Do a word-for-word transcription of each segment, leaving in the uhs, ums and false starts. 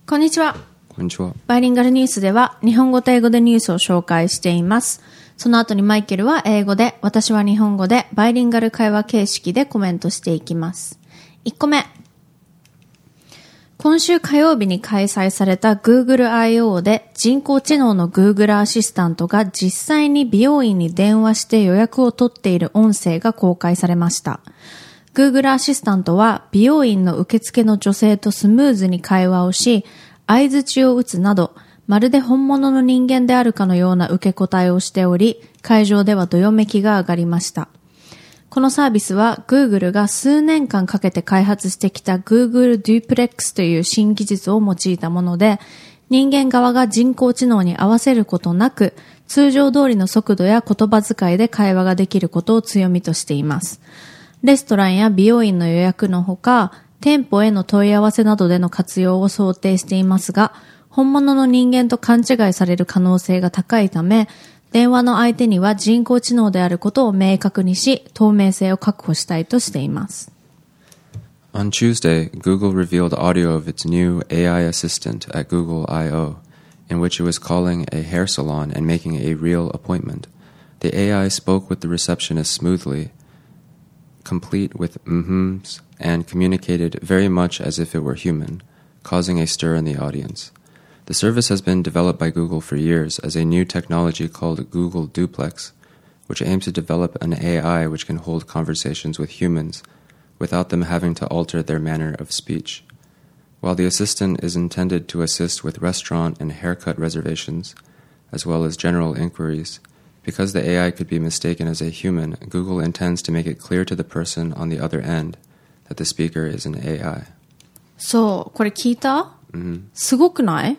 こんにちは。 こんにちは。 バイリンガルニュースでは日本語と英語でニュースを紹介しています。その後にマイケルは英語で、私は日本語でバイリンガル会話形式でコメントしていきます。いっこめ。今週火曜日に開催された Google アイオー で人工知能の Google アシスタントが実際に美容院に電話して予約を取っている音声が公開されました。Google アシスタントは美容院の受付の女性とスムーズに会話をし、相槌を打つなど、まるで本物の人間であるかのような受け答えをしており、会場ではどよめきが上がりました。このサービスは Google が数年間かけて開発してきた Google Duplex という新技術を用いたもので、人間側が人工知能に合わせることなく、通常通りの速度や言葉遣いで会話ができることを強みとしています。レストランや美容院の予約のほか、店舗への問い合わせなどでの活用を想定していますが、本物の人間と勘違いされる可能性が高いため、電話の相手には人工知能であることを明確にし、透明性を確保したいとしています。 On Tuesday, Google revealed audio of its new A I assistant at Google I O, in which it was calling a hair salon and making a real appointment. The A I spoke with the receptionist smoothly, complete with mm-hms, and communicated very much as if it were human, causing a stir in the audience. The service has been developed by Google for years as a new technology called Google Duplex, which aims to develop an A I which can hold conversations with humans without them having to alter their manner of speech. While the assistant is intended to assist with restaurant and haircut reservations, as well as general inquiries, because the A I could be mistaken as a human, Google intends to make it clear to the person on the other end that the speaker is an A I. そう、これ聞いた？ Mm-hmm. すごくない？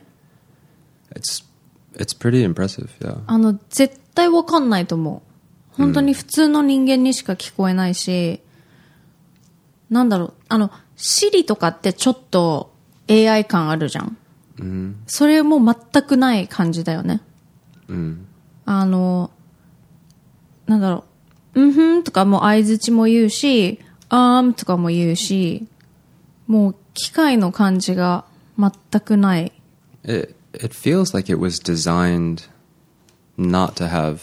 It's, it's pretty impressive, yeah. あの、絶対わかんないと思う。本当に普通の人間にしか聞こえないし、うん、なんだろう、あの、Siri とかってちょっと エーアイ 感あるじゃん。 うん、 それも全くない感じだよね。 うん、 あの、なんだろう、うんふんとかも相槌も言うし、あーんとかも言うし、もう機械の感じが全くない。 It, it feels like it was designed not to have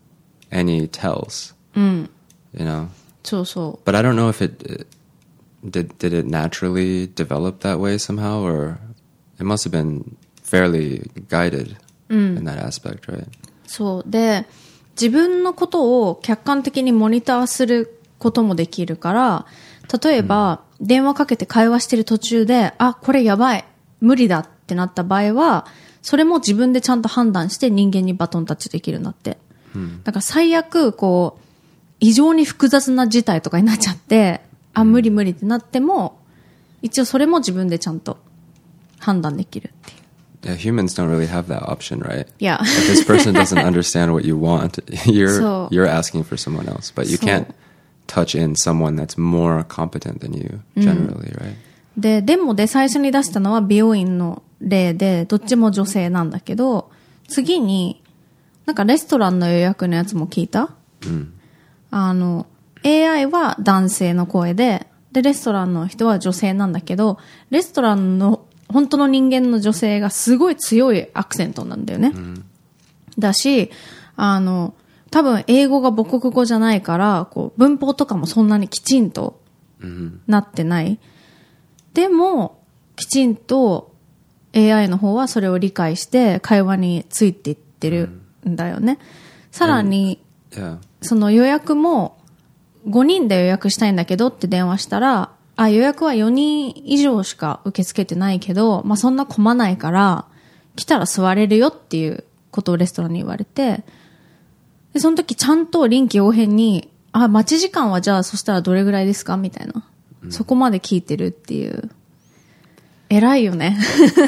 any tells. うん。 You know? そうそう。 But I don't know if it, did, did it naturally develop that way somehow, or it must have been fairly guided in that aspect, right? そう。で、自分のことを客観的にモニターすることもできるから、例えば、うん、電話かけて会話してる途中で、あ、これやばい、無理だってなった場合は、それも自分でちゃんと判断して人間にバトンタッチできるんだって。うん、だから最悪、こう、異常に複雑な事態とかになっちゃって、あ、無理無理ってなっても、一応それも自分でちゃんと判断できるっていう。 Yeah, humans don't really have that option, right? Yeah. If this person doesn't understand what you want, you're so, you're asking for someone else, but you so, can't touch in someone that's more competent than you generally, right? で、でもで最初に出したのは美容院の例で、どっちも女性なんだけど、次になんかレストランの予約のやつも聞いた？うん。あの エーアイ は男性の声で、でレストランの人は女性なんだけど、レストランの本当の人間の女性がすごい強いアクセントなんだよね。うん、だし、あの、多分英語が母国語じゃないから、こう、文法とかもそんなにきちんとなってない。うん、でも、きちんと エーアイ の方はそれを理解して会話についていってるんだよね。うん、さらに、 yeah. その予約もごにんで予約したいんだけどって電話したら、あ、予約はよにん以上しか受け付けてないけど、まあ、そんな混まないから、来たら座れるよっていうことをレストランに言われて、で、その時ちゃんと臨機応変に、あ、待ち時間はじゃあそしたらどれぐらいですかみたいな。うん、そこまで聞いてるっていう。偉いよね。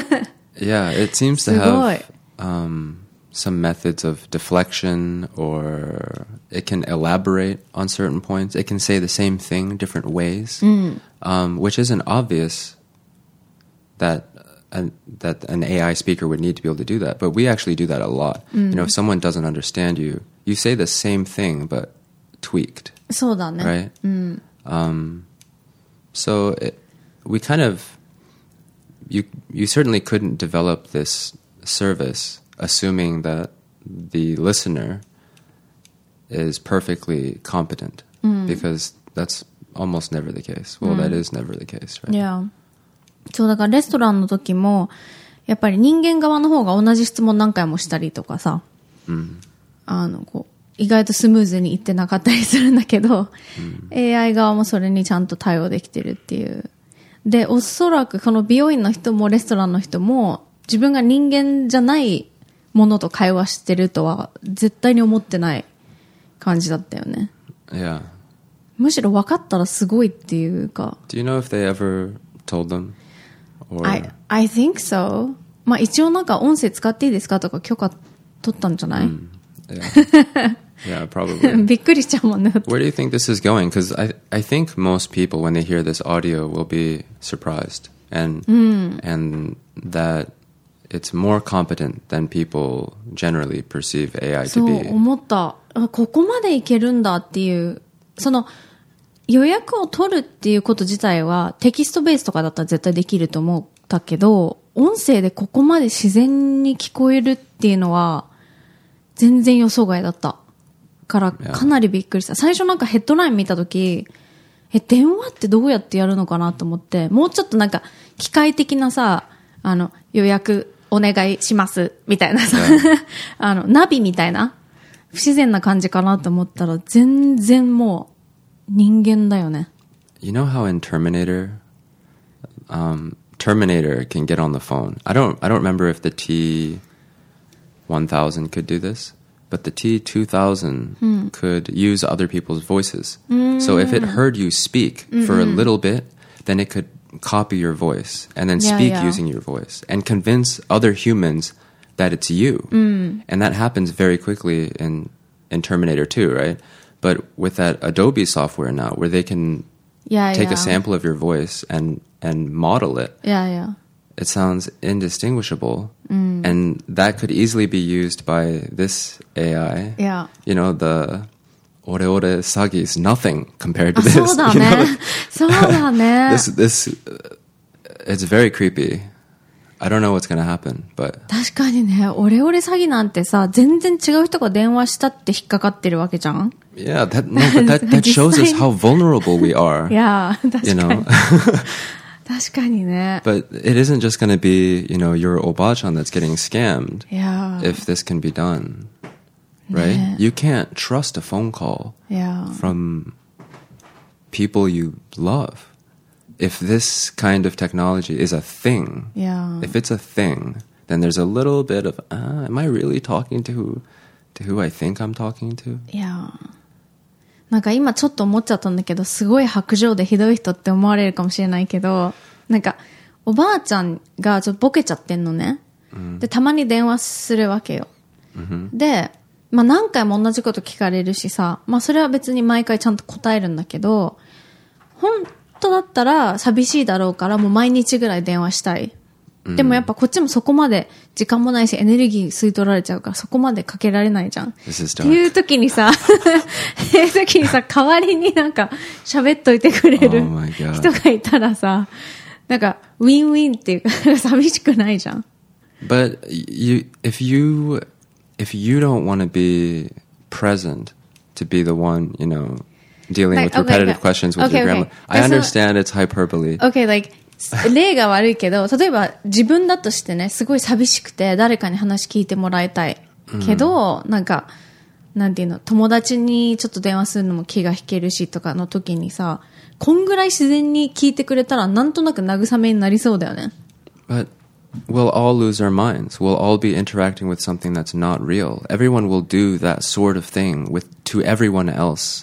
Yeah, it seems to have, um, some methods of deflection, or it can elaborate on certain points. It can say the same thing different ways, mm. um, which isn't obvious that an, that an A I speaker would need to be able to do that. But we actually do that a lot. Mm. You know, if someone doesn't understand you, you say the same thing but tweaked. そうだね。 Right? Mm. Um, so it, we kind of you you certainly couldn't develop this service assuming that the listener is perfectly competent, mm. because that's almost never the case. Well, mm. that is never the case, right? Yeah. そうだからレストランの時もやっぱり人間側の方が同じ質問何回もしたりとかさ、うん、あのこう意外とスムーズにいってなかったりするんだけど、うん、エーアイ 側もそれにちゃんと対応できてるっていう。で、おそらくこの美容院の人もレストランの人も自分が人間じゃないものと会話してるとは絶対に思ってない感じだったよね。 Yeah. むしろ分かったらすごいっていうか。 Do you know if they ever told them? Or... I, I think so. まあ一応なんか音声使っていいですかとか許可取ったんじゃない、mm. Yeah. Yeah, probably. びっくりしちゃうもんね。 Where do you think this is going? Because I, I think most people, when they hear this audio, will be surprised. And, mm. and that it's more competent than people generally perceiveエーアイ to be. そう思った。ここまでいけるんだっていう。その予約を取るっていうこと自体はテキストベースとかだったら絶対できると思ったけど、音声でここまで自然に聞こえるっていうのは全然予想外だった。からかなりびっくりした。最初なんかヘッドライン見たとき、え、電話ってどうやってやるのかなと思って、もうちょっとなんか機械的なさ、あの、予約お願いしますみたいなさ、あの、ナビみたいな不自然な感じかなと思ったら全然もう人間だよね。 You know how in Terminator, um, Terminator can get on the phone. I don't, I don't remember if the T one thousand could do this.But the T two thousand hmm. could use other people's voices. Mm. So if it heard you speak mm-hmm. for a little bit, then it could copy your voice and then yeah, speak yeah. using your voice and convince other humans that it's you. Mm. And that happens very quickly in, in Terminator two, right? But with that Adobe software now, where they can yeah, take yeah. a sample of your voice and, and model it. Yeah, yeah. It sounds indistinguishable, mm. and that could easily be used by this A I. Yeah. You know, the ore ore sagi is nothing compared to this. そうだね。そうだね。 This, this, it's very creepy. I don't know what's going to happen, but. 確かにね、オレオレ詐欺なんてさ、全然違う人が電話したって引っかかってるわけじゃん。 Yeah, that, no, but that, that shows us how vulnerable we are. Yeah, 確かに。 You know? 確かにね。 But it isn't just going to be, you know, your obachan that's getting scammed. Yeah. If this can be done, right? ね。You can't trust a phone call yeah. from people you love. If this kind of technology is a thing, yeah. if it's a thing, then there's a little bit of, uh, am I really talking to who, to who I think I'm talking to? Yeah. なんか今ちょっと思っちゃったんだけど、すごい薄情でひどい人って思われるかもしれないけど、なんかおばあちゃんがちょっとボケちゃってんのね、うん、でたまに電話するわけよ、うん、で、まあ、何回も同じこと聞かれるしさ、まあ、それは別に毎回ちゃんと答えるんだけど、本当だったら寂しいだろうからもう毎日ぐらい電話したい。でもやっぱこっちもそこまで時間もないしエネルギー吸い取られちゃうからそこまでかけられないじゃん。っていう時にさ、っていう時にさ、代わりになんか喋っといてくれる人がいたらさ、なんかウィンウィンっていうか寂しくないじゃん。 But you, if you, if you don't want to be present to be the one, you know, dealing like, with repetitive okay, questions with okay, your grandma, okay. I understand it's hyperbole. Okay, like例が悪いけど、例えば自分だとしてね、すごい寂しくて誰かに話聞いてもらいたいけど、うん、なんかなんていうの、友達にちょっと電話するのも気が引けるしとかの時にさ、こんぐらい自然に聞いてくれたらなんとなく慰めになりそうだよね。 But we'll all lose our minds. We'll all be interacting with something that's not real. Everyone will do that sort of thing with to everyone else,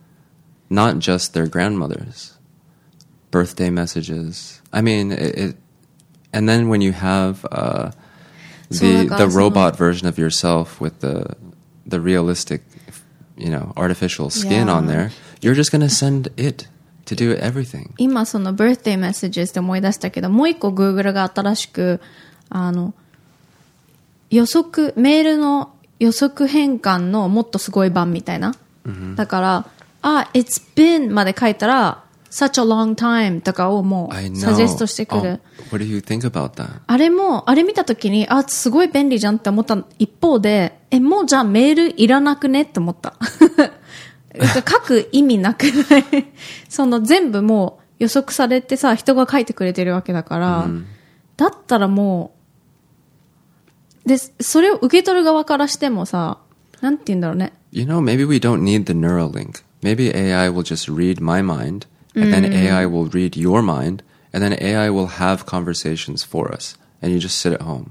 not just their grandmothers. Birthday messages. I mean, it, it, and then when you have uh, the the robot version of yourself with the the realistic, you know, artificial skin yeah. on there, you're just gonna send it to do everything. 今その birthday messages で思い出したけど、もう一個 Google が新しくあの予測メールの予測変換のもっとすごい版みたいな。Mm-hmm. だから、あ、it's been まで書いたら such a long time とかをも I う know. サジェストしてくる。 Oh, what do you think about that? あれも、あれ見たときに、あ、すごい便利じゃんって思った一方で、え、もうじゃあメールいらなくねって思った。書く意味なくないその全部もう予測されてさ、人が書いてくれてるわけだから、うん、だったらもう、で、それを受け取る側からしてもさ、なんて言うんだろうね。 You know, maybe we don't need the Neuralink. Maybe A I will just read my mind, and then A I will read your mind, and then A I will have conversations for us, and you just sit at home.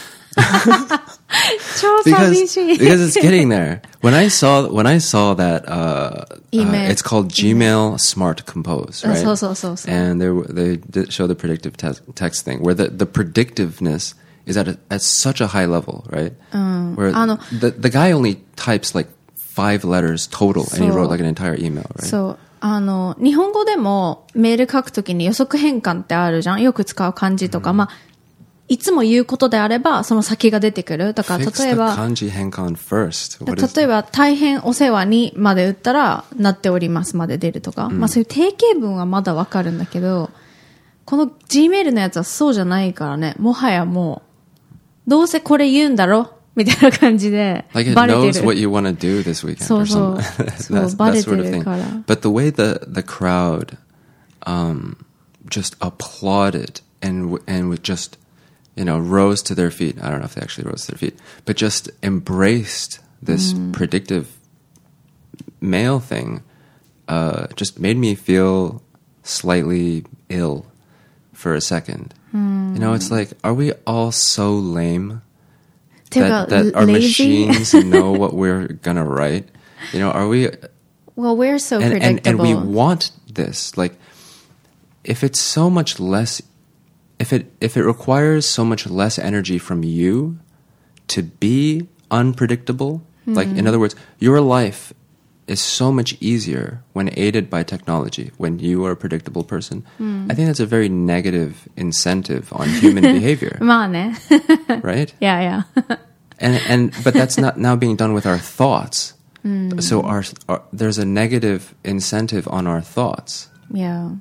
超寂しい because, because it's getting there. When I saw when I saw that, uh, uh, it's called Gmail Smart Compose, right? そうそうそうそう。 And they they did show the predictive te- text thing, where the the predictiveness is at a, at such a high level, right? うん、 where the the guy only types like five letters total, and he wrote like an entire email, right? そう。あの、日本語でもメール書くときに予測変換ってあるじゃん。よく使う漢字とか、うん、まあ、いつも言うことであれば、その先が出てくる。だから例えば、 漢字変換 first. 例えば、大変お世話にまで打ったら、なっておりますまで出るとか、うん、まあそういう定型文はまだわかるんだけど、この Gmail のやつはそうじゃないからね、もはやもう、どうせこれ言うんだろみたいな感じで、 like it バレてる。 knows what you want to do this weekend そう or そう something. そう that's, バレ that て sort of るから。 thing. But the way the, the crowd, um, just applauded and, and with just, you know, rose to their feet. I don't know if they actually rose to their feet, but just embraced this mm. predictive mail thing, uh, just made me feel slightly ill for a second. Mm. You know, it's like, are we all so lame that, that our lazy? machines know what we're gonna write? You know, are we... Well, we're so and, predictable. And, and we want this. Like, if it's so much less... If it if it requires so much less energy from you to be unpredictable, mm. like in other words, your life is so much easier when aided by technology, when you are a predictable person. Mm. I think that's a very negative incentive on human behavior. まあね Right? Yeah, yeah. and and but that's not now being done with our thoughts. Mm. So our, our there's a negative incentive on our thoughts. Yeah.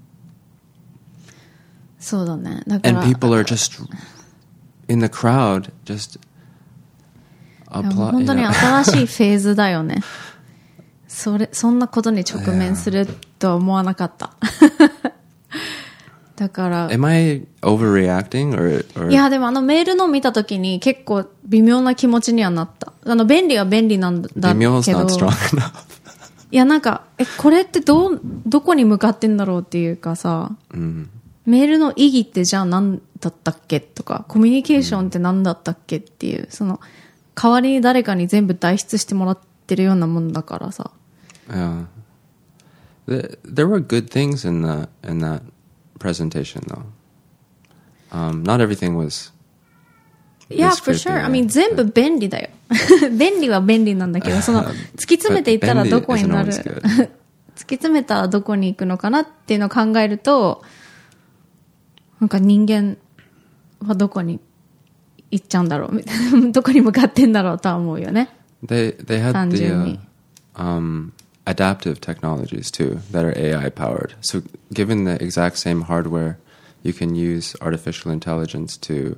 そうだね。だから And people are just in the crowd just apply, 本当に新しいフェーズだよね。それそんなことに直面するとは思わなかった。だから Am I overreacting or, or いやでもあのメールの見たときに結構微妙な気持ちにはなった。あの便利は便利なんだけど。 微妙 is not strong enough. いやなんかえこれってどうどこに向かってんだろうっていうかさ。うん、メールの意義ってじゃあ何だったっけとか、コミュニケーションって何だったっけっていう、その代わりに誰かに全部代筆してもらってるようなもんだからさ。 Yeah. There, there were good things in that in that presentation though. Um, not everything was. Yeah, for sure. I mean, 全部便利だよ。便利は便利なんだけど、その突き詰めていったらどこになる。突き詰めたらどこに行くのかなっていうのを考えると。なんか人間はどこに行っちゃうんだろうみたいなどこに向かってんだろうとは思うよね。 They they had the uh, um, adaptive technologies too that are A I powered. So given the exact same hardware, you can use artificial intelligence to.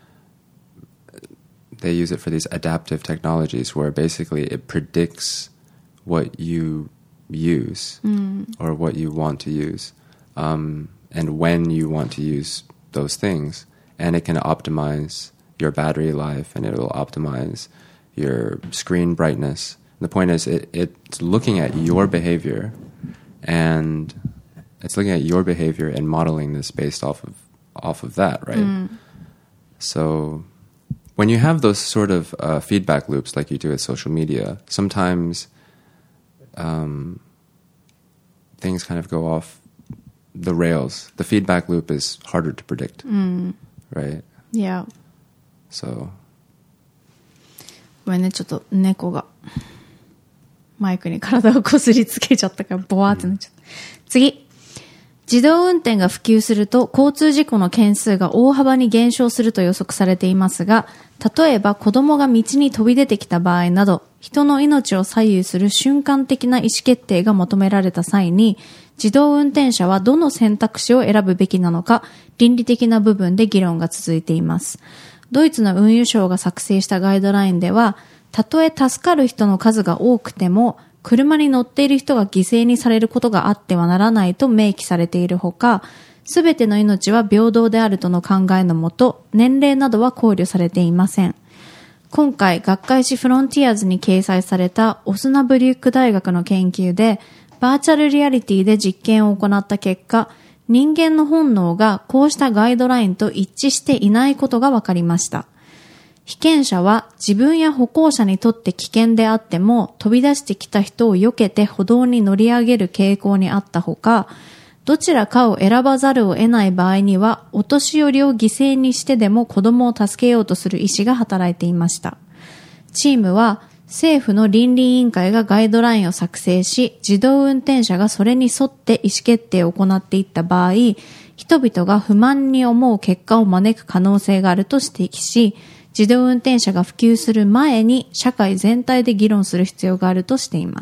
They use it for these adaptive technologies where basically it predicts what you use mm. or what you want to use. Um, and when you want to use those things, and it can optimize your battery life, and it will optimize your screen brightness. The point is, it, it's looking at your behavior, and it's looking at your behavior and modeling this based off of off of that, right? Mm. So, when you have those sort of uh, feedback loops, like you do with social media, sometimes um, things kind of go off the rails. The feedback loop is harder to predict, mm. right? Yeah. So. ごめんね、ちょっと猫がマイクに体をこすりつけちゃったからボワーってなっちゃった。次。自動運転が普及すると交通事故の件数が大幅に減少すると予測されていますが、例えば子供が道に飛び出てきた場合など、人の命を左右する瞬間的な意思決定が求められた際に、 自動運転車はどの選択肢を選ぶべきなのか、倫理的な部分で議論が続いています。ドイツの運輸省が作成したガイドラインでは、たとえ助かる人の数が多くても、車に乗っている人が犠牲にされることがあってはならないと明記されているほか、すべての命は平等であるとの考えのもと、年齢などは考慮されていません。今回、学会誌フロンティアーズに掲載されたオスナブリュック大学の研究で、バーチャルリアリティで実験を行った結果、人間の本能がこうしたガイドラインと一致していないことが分かりました。被験者は自分や歩行者にとって危険であっても飛び出してきた人を避けて歩道に乗り上げる傾向にあったほか、どちらかを選ばざるを得ない場合にはお年寄りを犠牲にしてでも子供を助けようとする意思が働いていました。チームは政府の倫理委員会がガイドラインを作成し、自動運転車がそれに沿って意思決定を行っていった場合、人々が不満に思う結果を招く可能性があると指摘し、自動運転車が普及する前に社会全体で議論する必要があるとしています。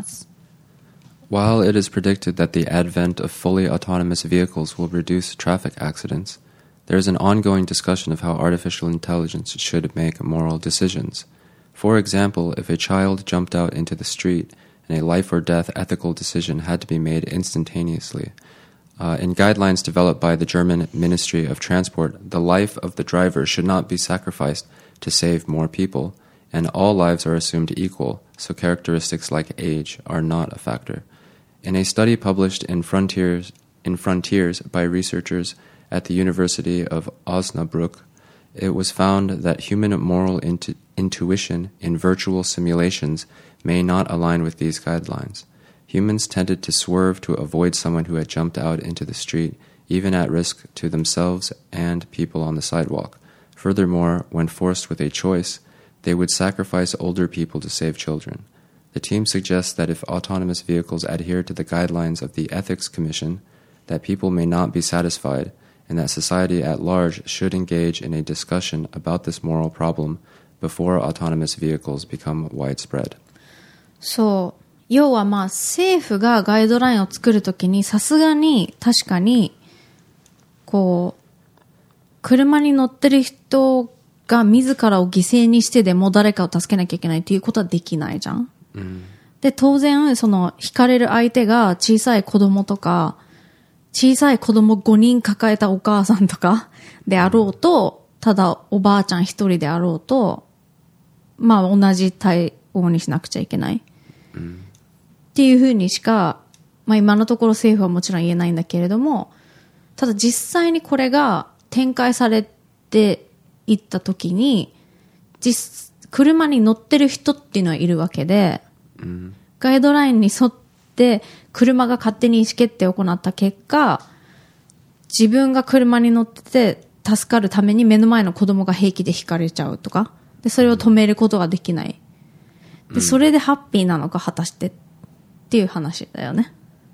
While it is predicted that the advent of fully autonomous vehicles will reduce traffic accidents, there is an ongoing discussion of how artificial intelligence should make moral decisions. For example, if a child jumped out into the street and a life or death ethical decision had to be made instantaneously, uh, in guidelines developed by the German Ministry of Transport, the life of the driver should not be sacrificed to save more people, and all lives are assumed equal, so characteristics like age are not a factor. In a study published in Frontiers, in Frontiers by researchers at the University of Osnabrück, it was found that human moral intu- intuition in virtual simulations may not align with these guidelines. Humans tended to swerve to avoid someone who had jumped out into the street, even at risk to themselves and people on the sidewalk. Furthermore, when forced with a choice, they would sacrifice older people to save children. The team suggests that if autonomous vehicles adhere to the guidelines of the Ethics Commission, that people may not be satisfied, and that society at large should engage in a discussion about this moral problem before autonomous vehicles become widespread. そう。要はまあ政府がガイドラインを作るときにさすがに確かにこう車に乗ってる人が自らを犠牲にしてでも誰かを助けなきゃいけないっていうことはできないじゃん。うん、で当然その惹かれる相手が小さい子供とか小さい子供ごにん抱えたお母さんとかであろうと、ただおばあちゃん一人であろうと、まあ同じ対応にしなくちゃいけない。うん、っていうふうにしか、まあ今のところ政府はもちろん言えないんだけれども、ただ実際にこれが展開されていったときに、実、車に乗ってる人っていうのはいるわけで、うん、ガイドラインに沿って車が勝手に意思決定を行った結果、自分が車に乗ってて助かるために目の前の子供が平気でひかれちゃうとか、でそれを止めることができない。でそれでハッピーなのか果たしてっていう話だよね。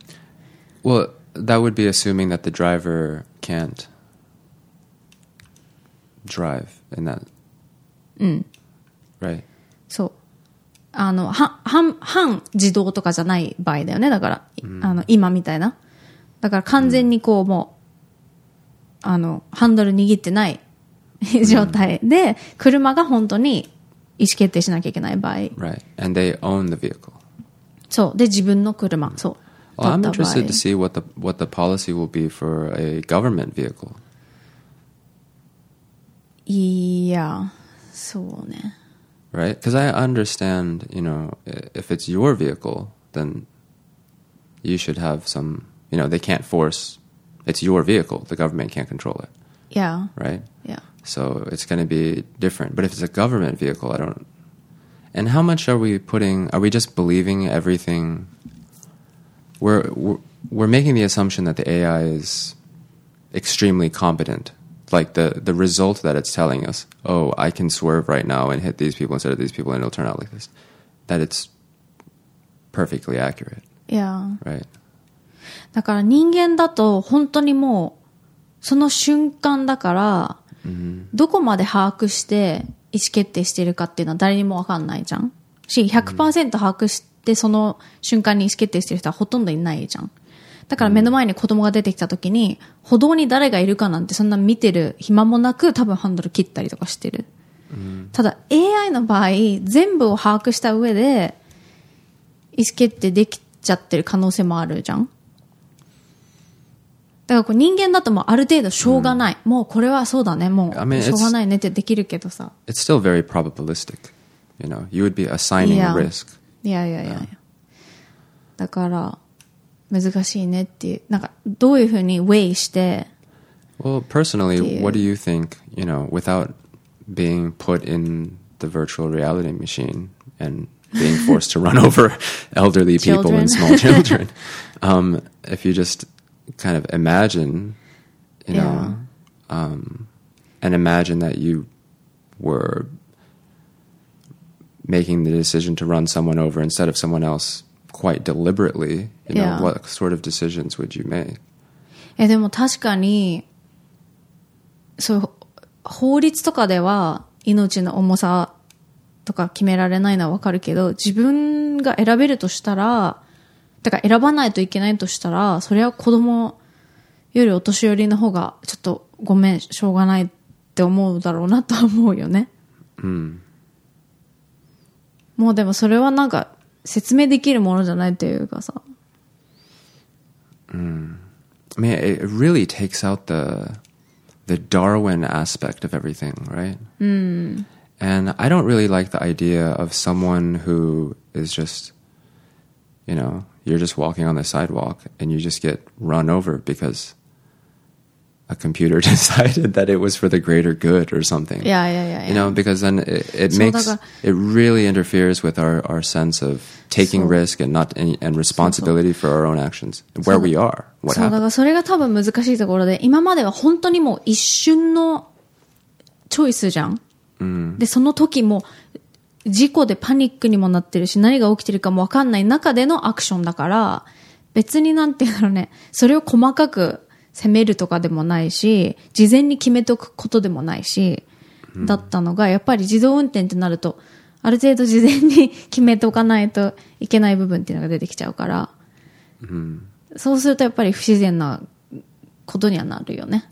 Well, that would be assuming that the driver can't drive in that. うん。 Right. そう。あの、は、半、半自動とかじゃない場合だよね。だから、うん、あの、今みたいな。だから完全にこう、もう、あの、ハンドル握ってない状態で、車が本当に意思決定しなきゃいけない場合。 Right. And they own the vehicle. そう。で、自分の車。そう。 Well, I'm interested to see what the, what the policy will be for a government vehicle. いや、そうね。 Right? Because I understand, you know, if it's your vehicle, then you should have some, you know, they can't force, it's your vehicle, the government can't control it. Yeah. Right? Yeah. So it's going to be different. But if it's a government vehicle, I don't, and how much are we putting, are we just believing everything, we're, we're, we're making the assumption that the A I is extremely competent. Like the, the result that it's telling us, oh, I can swerve right now and hit these people instead of these people and it'll turn out like this. That it's perfectly accurate. Yeah. Right. だから人間だと本当にもうその瞬間だから、mm-hmm. どこまで把握して意思決定しているかっていうのは誰にもわかんないじゃん。し、ひゃくパーセント 把握してその瞬間に意思決定している人はほとんどいないじゃん。 だから目の前に子供が出てきた時に、歩道に誰がいるかなんてそんな見てる暇もなく多分ハンドル切ったりとかしてる。うん、ただ エーアイ の場合、全部を把握した上で意思決定できちゃってる可能性もあるじゃん。だからこう人間だともうある程度しょうがない。うん、もうこれはそうだね。もう I mean, しょうがないねってできるけどさ。 It's still very probabilistic. You know, you would be assigning yeah. a risk. いやいやいやいや。だから難しいねっていう。なんかどういうふうにウェイして。 Well, personally, what do you think? You know, without being put in the virtual reality machine and being forced to run over elderly people and small children. Um, if you just kind of imagine, you know, yeah. um, and imagine that you were making the decision to run someone over instead of someone else quite deliberately, you know, yeah. what sort of decisions would you make? え、でも確かに、そういう法律とかでは命の重さとか決められないのはわかるけど、自分が選べるとしたら、だから選ばないといけないとしたら、それは子供よりお年寄りの方がちょっとごめんしょうがないって思うだろうなとは思うよね。 うん。 もうでもそれはなんか説明できるものじゃないというかさ。 うん。I mean, it really takes out the the Darwin aspect of everything, right? うん。 And I don't really like the idea of someone who is just, you know, you're just walking on the sidewalk and you just get run over because a computer decided that it was for the greater good or something. Yeah, yeah, yeah. yeah. You know, because then it, it makes, it really interferes with our, our sense of taking risk and not any, and responsibility for our own actions, where we are, what happened. そうだからそれが多分難しいところで、今までは本当にもう一瞬のチョイスじゃん。うん、で、その時も事故でパニックにもなってるし、何が起きてるかもわかんない中でのアクションだから、別になんていうんだろうね、それを細かく責めるとかでもないし、事前に決めとくことでもないし、だったのが、やっぱり自動運転ってなると、ある程度事前に決めとかないといけない部分っていうのが出てきちゃうから、うん、そうするとやっぱり不自然なことにはなるよね。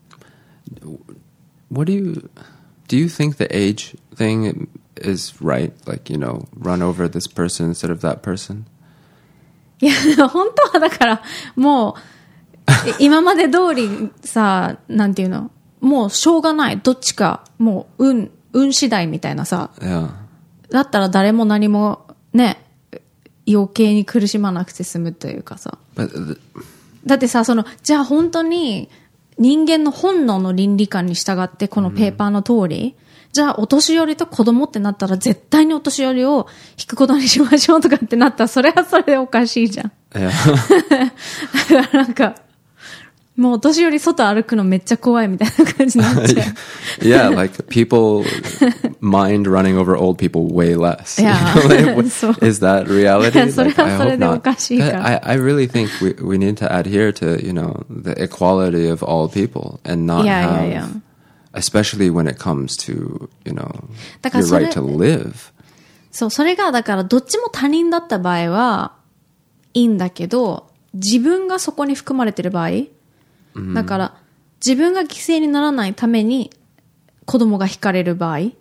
What do you, do you think the age thing is right? Like, you know, run over this person instead of that person? いや、本当はだから、もう、今まで通りさ、なんていうの、もうしょうがない。どっちか、もう運、運次第みたいなさ。 Yeah. だったら誰も何もね、余計に苦しまなくて済むというかさ。 But, だってさ、その、じゃあ本当に人間の本能の倫理観に従ってこのペーパーの通り、うんじゃあ、お年寄りと子供ってなったら、絶対にお年寄りを引くことにしましょうとかってなったら、それはそれでおかしいじゃん。 Yeah. だからなんか、もうお年寄り外歩くのめっちゃ怖いみたいな感じになっちゃう。 Yeah, like people mind running over old people way less. Yeah. You know, like, is that reality? それはそれでおかしいから。 I, I really think we, we need to adhere to, you know, the equality of all people and not yeah, have... Yeah, yeah. Especially when it comes to, you know, your right to live. そう、それがだからどっちも他人だった場合はいいんだけど、自分がそこに含まれてる場合、うん、だから自分が犠牲にならないために子供が引かれる場合、うん、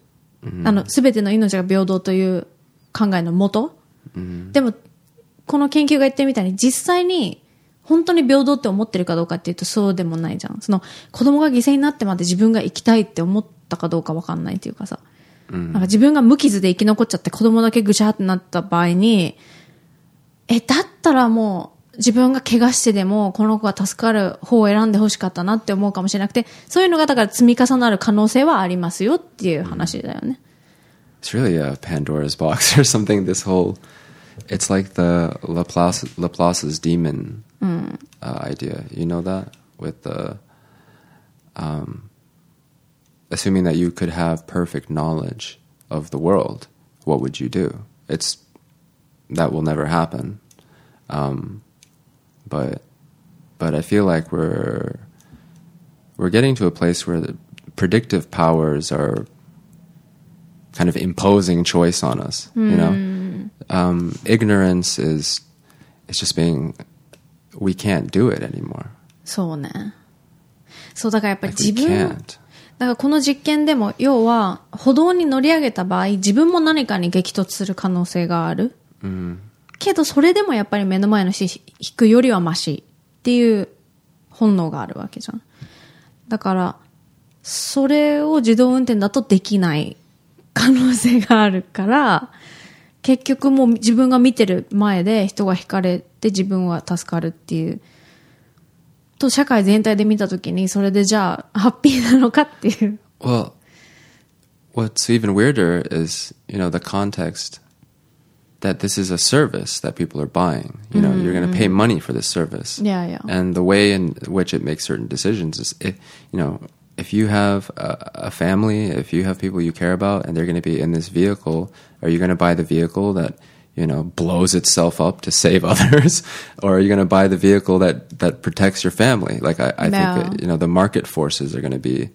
あの、すべての命が平等という考えのもと、うん、でも、この研究が言ってるみたいに実際に本当に平等って思ってるかどうかっていうとそうでもないじゃん。その子供が犠牲になってまで自分が生きたいって思ったかどうかわかんないっていうかさ、うん、なんか自分が無傷で生き残っちゃって子供だけぐしゃーってなった場合に、え、だったらもう自分が怪我してでもこの子が助かる方を選んでほしかったなって思うかもしれなくて、そういうのがだから積み重なる可能性はありますよっていう話だよね。 It's really a Pandora's box or something, this whole, it's like the Laplace, Laplace's demon mm. uh, idea. You know that? With the, um, assuming that you could have perfect knowledge of the world, what would you do? It's, that will never happen. Um, but, but I feel like we're, we're getting to a place where the predictive powers are kind of imposing choice on us, mm. you know? Um, ignorance is, it's just being we can't do it anymore. そうね。そう、だからやっぱり Like 自 we 分、 can't. だからこの実験でも、要は、歩道に乗り上げた場合、自分も何かに激突する可能性がある。 うん、 けど、それでもやっぱり目の前の人引くよりはマシっていう本能があるわけじゃん。だから、それを自動運転だとできない可能性があるから、結局もう自分が見てる前で人が引かれて自分は助かるっていう。と社会全体で見たときにそれでじゃあハッピーなのかっていう。 Well, what's even weirder is, you know, the context that this is a service that people are buying. You know, mm-hmm. you're going to pay money for this service. Yeah, yeah. And the way in which it makes certain decisions is, if, you know, if you have a, a family, if you have people you care about and they're going to be in this vehicle, are you going to buy the vehicle that, you know, blows itself up to save others? Or are you going to buy the vehicle that, that protects your family? Like, I, I no. think, you know, the market forces are going to be,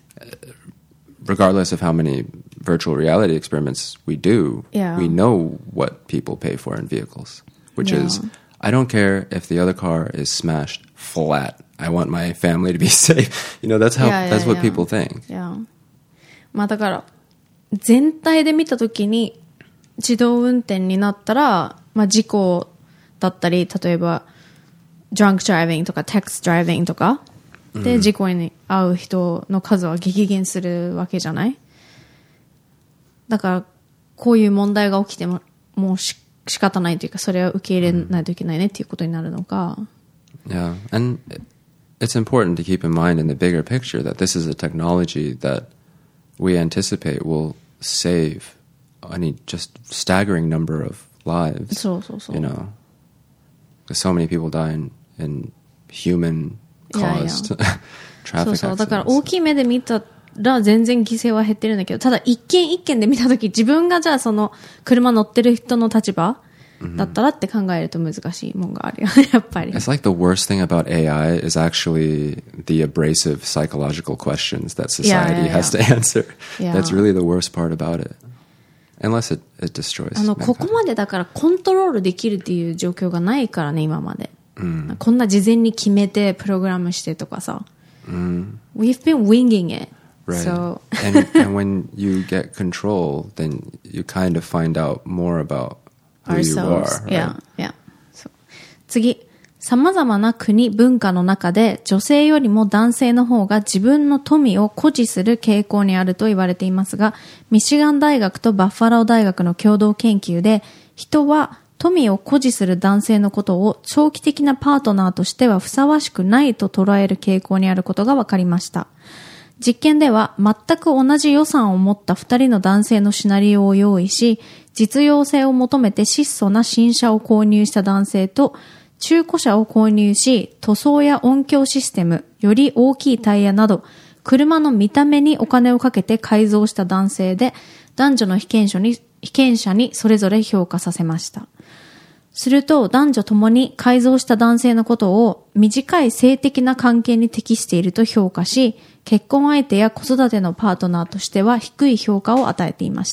regardless of how many virtual reality experiments we do, yeah. we know what people pay for in vehicles, which yeah. is, I don't care if the other car is smashed flat. I want my family to be safe. You know, that's how, yeah, yeah, that's what yeah. people think. Yeah. まあだから、全体で見たときに、自動運転になったら、まあ、事故だったり、例えば drunk driving とか text driving とかで事故に遭う人の数は激減するわけじゃない？だからこういう問題が起きてももうし仕方ないというか、それは受け入れないといけないねっていうことになるのか。 Yeah, and it's important to keep in mind in the bigger picture that this is a technology that we anticipate will save any just staggering number of lives. そうそうそう。 You know, because so many people die in, in human caused traffic accidents. そうそう。だから大きい目で見たら全然犠牲は減ってるんだけど、ただ一件一件で見たとき、自分がじゃあその車乗ってる人の立場だったらって考えると難しいもんがあるよね、やっぱり。 It's like the worst thing about A I is actually the abrasive psychological questions that society yeah, yeah, yeah. has to answer. Yeah. That's really the worst part about it. Unless it, it destroys. あの、ここまでだからコントロールできるっていう状況がないからね、今まで。うん、こんな事前に決めてプログラムしてとかさ。うん、We've been winging it. Right. So and, and when you get control, then you kind of find out more about who you are. Right? Yeah, yeah. そう。次。様々な国、文化の中で女性よりも男性の方が自分の富を誇示する傾向にあると言われていますが、ミシガン大学とバッファロー大学の共同研究で、人は富を誇示する男性のことを長期的なパートナーとしてはふさわしくないと捉える傾向にあることが分かりました。実験では全く同じ予算を持った二人の男性のシナリオを用意し、実用性を求めて質素な新車を購入した男性と、中古車を購入し、塗装や音響システム、より大きいタイヤなど、車の見た目にお金をかけて改造した男性で、男女の被験者に、被験者にそれぞれ評価させました。すると、男女ともに改造した男性のことを短い性的な関係に適していると評価し、結婚相手や子育てのパートナーとしては低い評価を与えていました。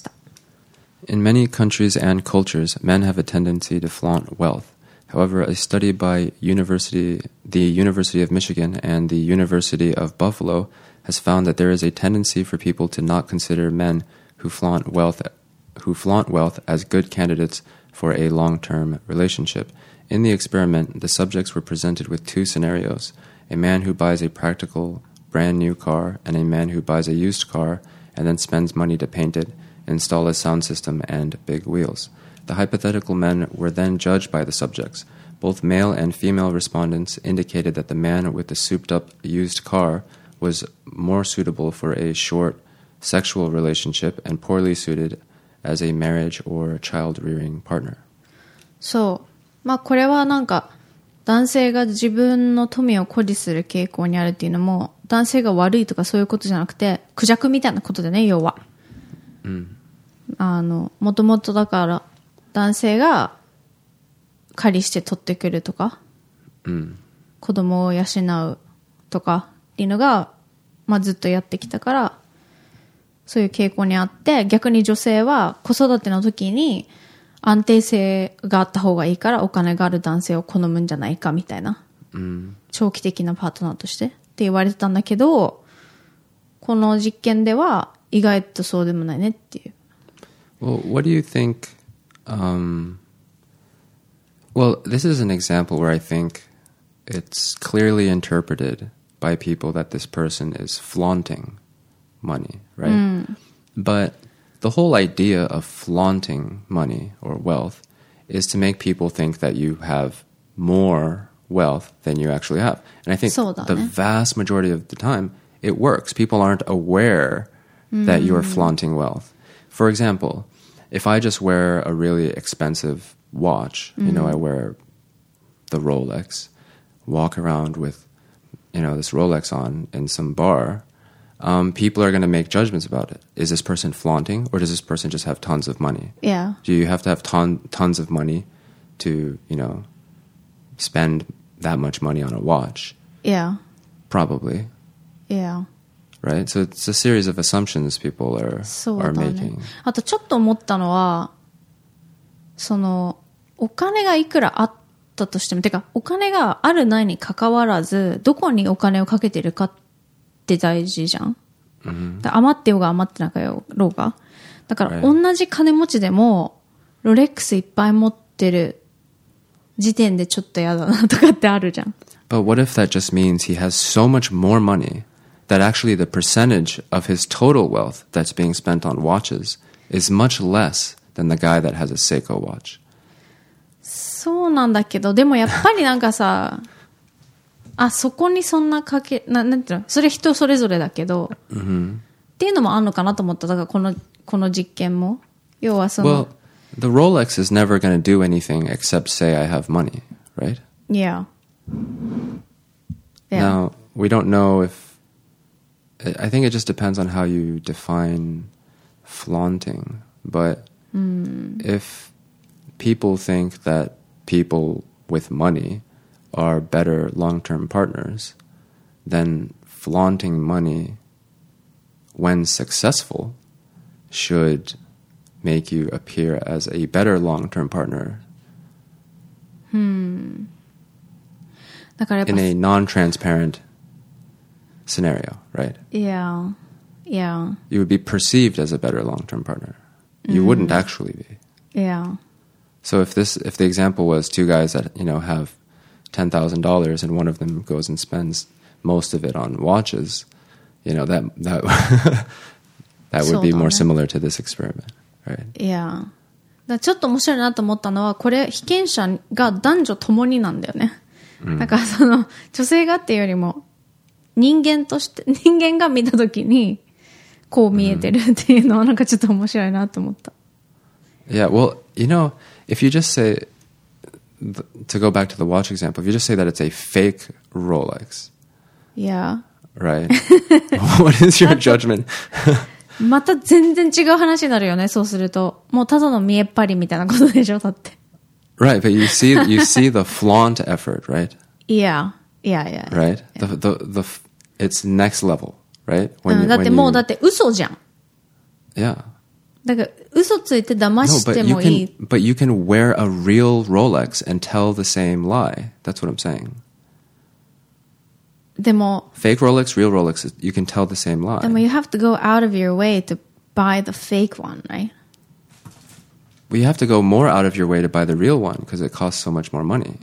In many countries and cultures, men have a tendency to flaunt wealth.However, a study by University, the University of Michigan and the University of Buffalo has found that there is a tendency for people to not consider men who flaunt wealth, who flaunt wealth as good candidates for a long-term relationship. In the experiment, the subjects were presented with two scenarios: a man who buys a practical, brand-new car and a man who buys a used car and then spends money to paint it, install a sound system, and big wheels.The hypothetical men were then judged by the subjects. Both male and female respondents indicated that the man with the souped-up used car was more suitable for a short sexual relationship and poorly suited as a marriage or child-rearing partner. そう。まあこれはなんか男性が自分の富を誇示する傾向にあるっていうのも男性が悪いとかそういうことじゃなくてクジャクみたいなことでね、要は。うん。あの、もともとだから男性が狩りして取ってくるとか、うん、子供を養うとかっていうのが、まあ、ずっとやってきたからそういう傾向にあって、逆に女性は子育ての時に安定性があった方がいいからお金がある男性を好むんじゃないかみたいな、うん、長期的なパートナーとしてって言われてたんだけど、この実験では意外とそうでもないねっていう。 Well, what do you think, um, well, this is an example where I think it's clearly interpreted by people that this person is flaunting money, right? Mm. But the whole idea of flaunting money or wealth is to make people think that you have more wealth than you actually have. And I think the vast majority of the time, it works. People aren't aware mm. that you're flaunting wealth. For example, if I just wear a really expensive watch, mm. you know, I wear the Rolex, walk around with, you know, this Rolex on in some bar, Um, people are going to make judgments about it. Is this person flaunting, or does this person just have tons of money? Yeah. Do you have to have ton, tons of money to, you know, spend that much money on a watch? Yeah. Probably. Yeah. Right? So it's a series of assumptions people are, are making. あとちょっと思ったのは、その、お金がいくらあったとしても、てか、お金があるないに関わらず、どこにお金をかけてるかって大事じゃん、mm-hmm. 余ってようが余ってなかろうが、だから同じ金持ちでもロレックスいっぱい持ってる時点でちょっとやだなとかってあるじゃん。 But what if that just means he has so much more money that actually the percentage of his total wealth that's being spent on watches is much less than the guy that has a Seiko watch? そうなんだけど、でもやっぱりなんかさあ、そこにそんなかけ、な、なんていうの、それ人それぞれだけど、mm-hmm. っていうのもあんのかなと思った。だからこの、この実験も。要はその。 Well, the Rolex is never going to do anything except say I have money, right? Yeah. Yeah. Now, we don't know if, I think it just depends on how you define flaunting. But mm. if people think that people with money are better long-term partners, then flaunting money when successful should make you appear as a better long-term partner hmm. in a non-transparent scenario, right? Yeah. Yeah. You would be perceived as a better long-term partner. You mm. wouldn't actually be. Yeah. So if this, if the example was two guys that, you know, have ten thousand dollars and one of them goes and spends most of it on watches, you know, that that that would be more similar to this experiment, right? Yeah. だちょっと面白いなと思ったのは、これ被験者が男女ともになんだよね。うん、だからその女性がっていうよりも人間として人間が見たときにこう見えてるっていうのはなんかちょっと面白いなと思った。 Yeah, well, you know, if you just say to go back to the watch example, if you just say that it's a fake Rolex. Yeah. Right. What is your judgment? また全然違う話になるよね、そうすると。もうただの見えっ張りみたいなことでしょ、だって。 Right, but you see, you see the flaunt effort, right? Yeah. Yeah, yeah. Right? Yeah. The, the, the, it's next level, right? When うん、だってもうだって嘘じゃん。 Yeah. だから嘘ついて騙してもいい。 No, but you can, but you can wear a real Rolex and tell the same lie. That's what I'm saying. でも fake Rolex, real Rolex, you can tell the same lie. でも you have to go out of your way to buy the fake one, right? Well, you have to go more out of your way to buy the real one because it costs so much more money.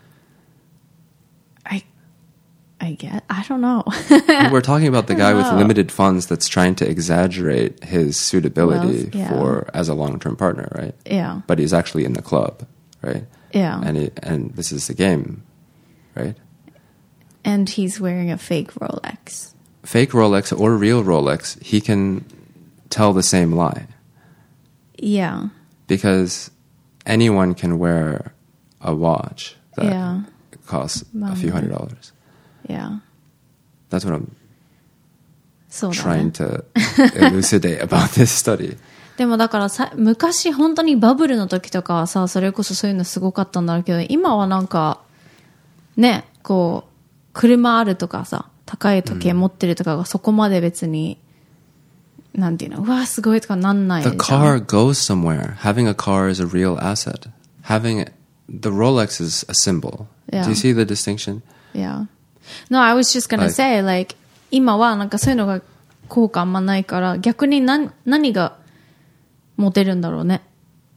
I I get. I don't know. We're talking about the guy with limited funds that's trying to exaggerate his suitability well, yeah. for as a long-term partner, right? Yeah. But he's actually in the club, right? Yeah. And he, and this is the game, right? And he's wearing a fake Rolex. Fake Rolex or real Rolex, he can tell the same lie. Yeah. Because anyone can wear a watch that yeah. costs a few hundred dollars. Yeah. That's what I'm trying to elucidate about this study. でもだからさ、昔本当にバブルの時とかはさ、それこそそういうのすごかったんだろうけど、今はなんか、ね、こう、車あるとかさ、高い時計持ってるとかがそこまで別に、 なんていうの、うわすごいとかなんないじゃん。 The car goes somewhere. Having a car is a real asset. Having it, the Rolex is a symbol. Yeah. Do you see the distinction? Yeah. No, I was just gonna Like- say, like, 今はなんかそういうのが効果あんまないから、逆に何、何がモテるんだろうね。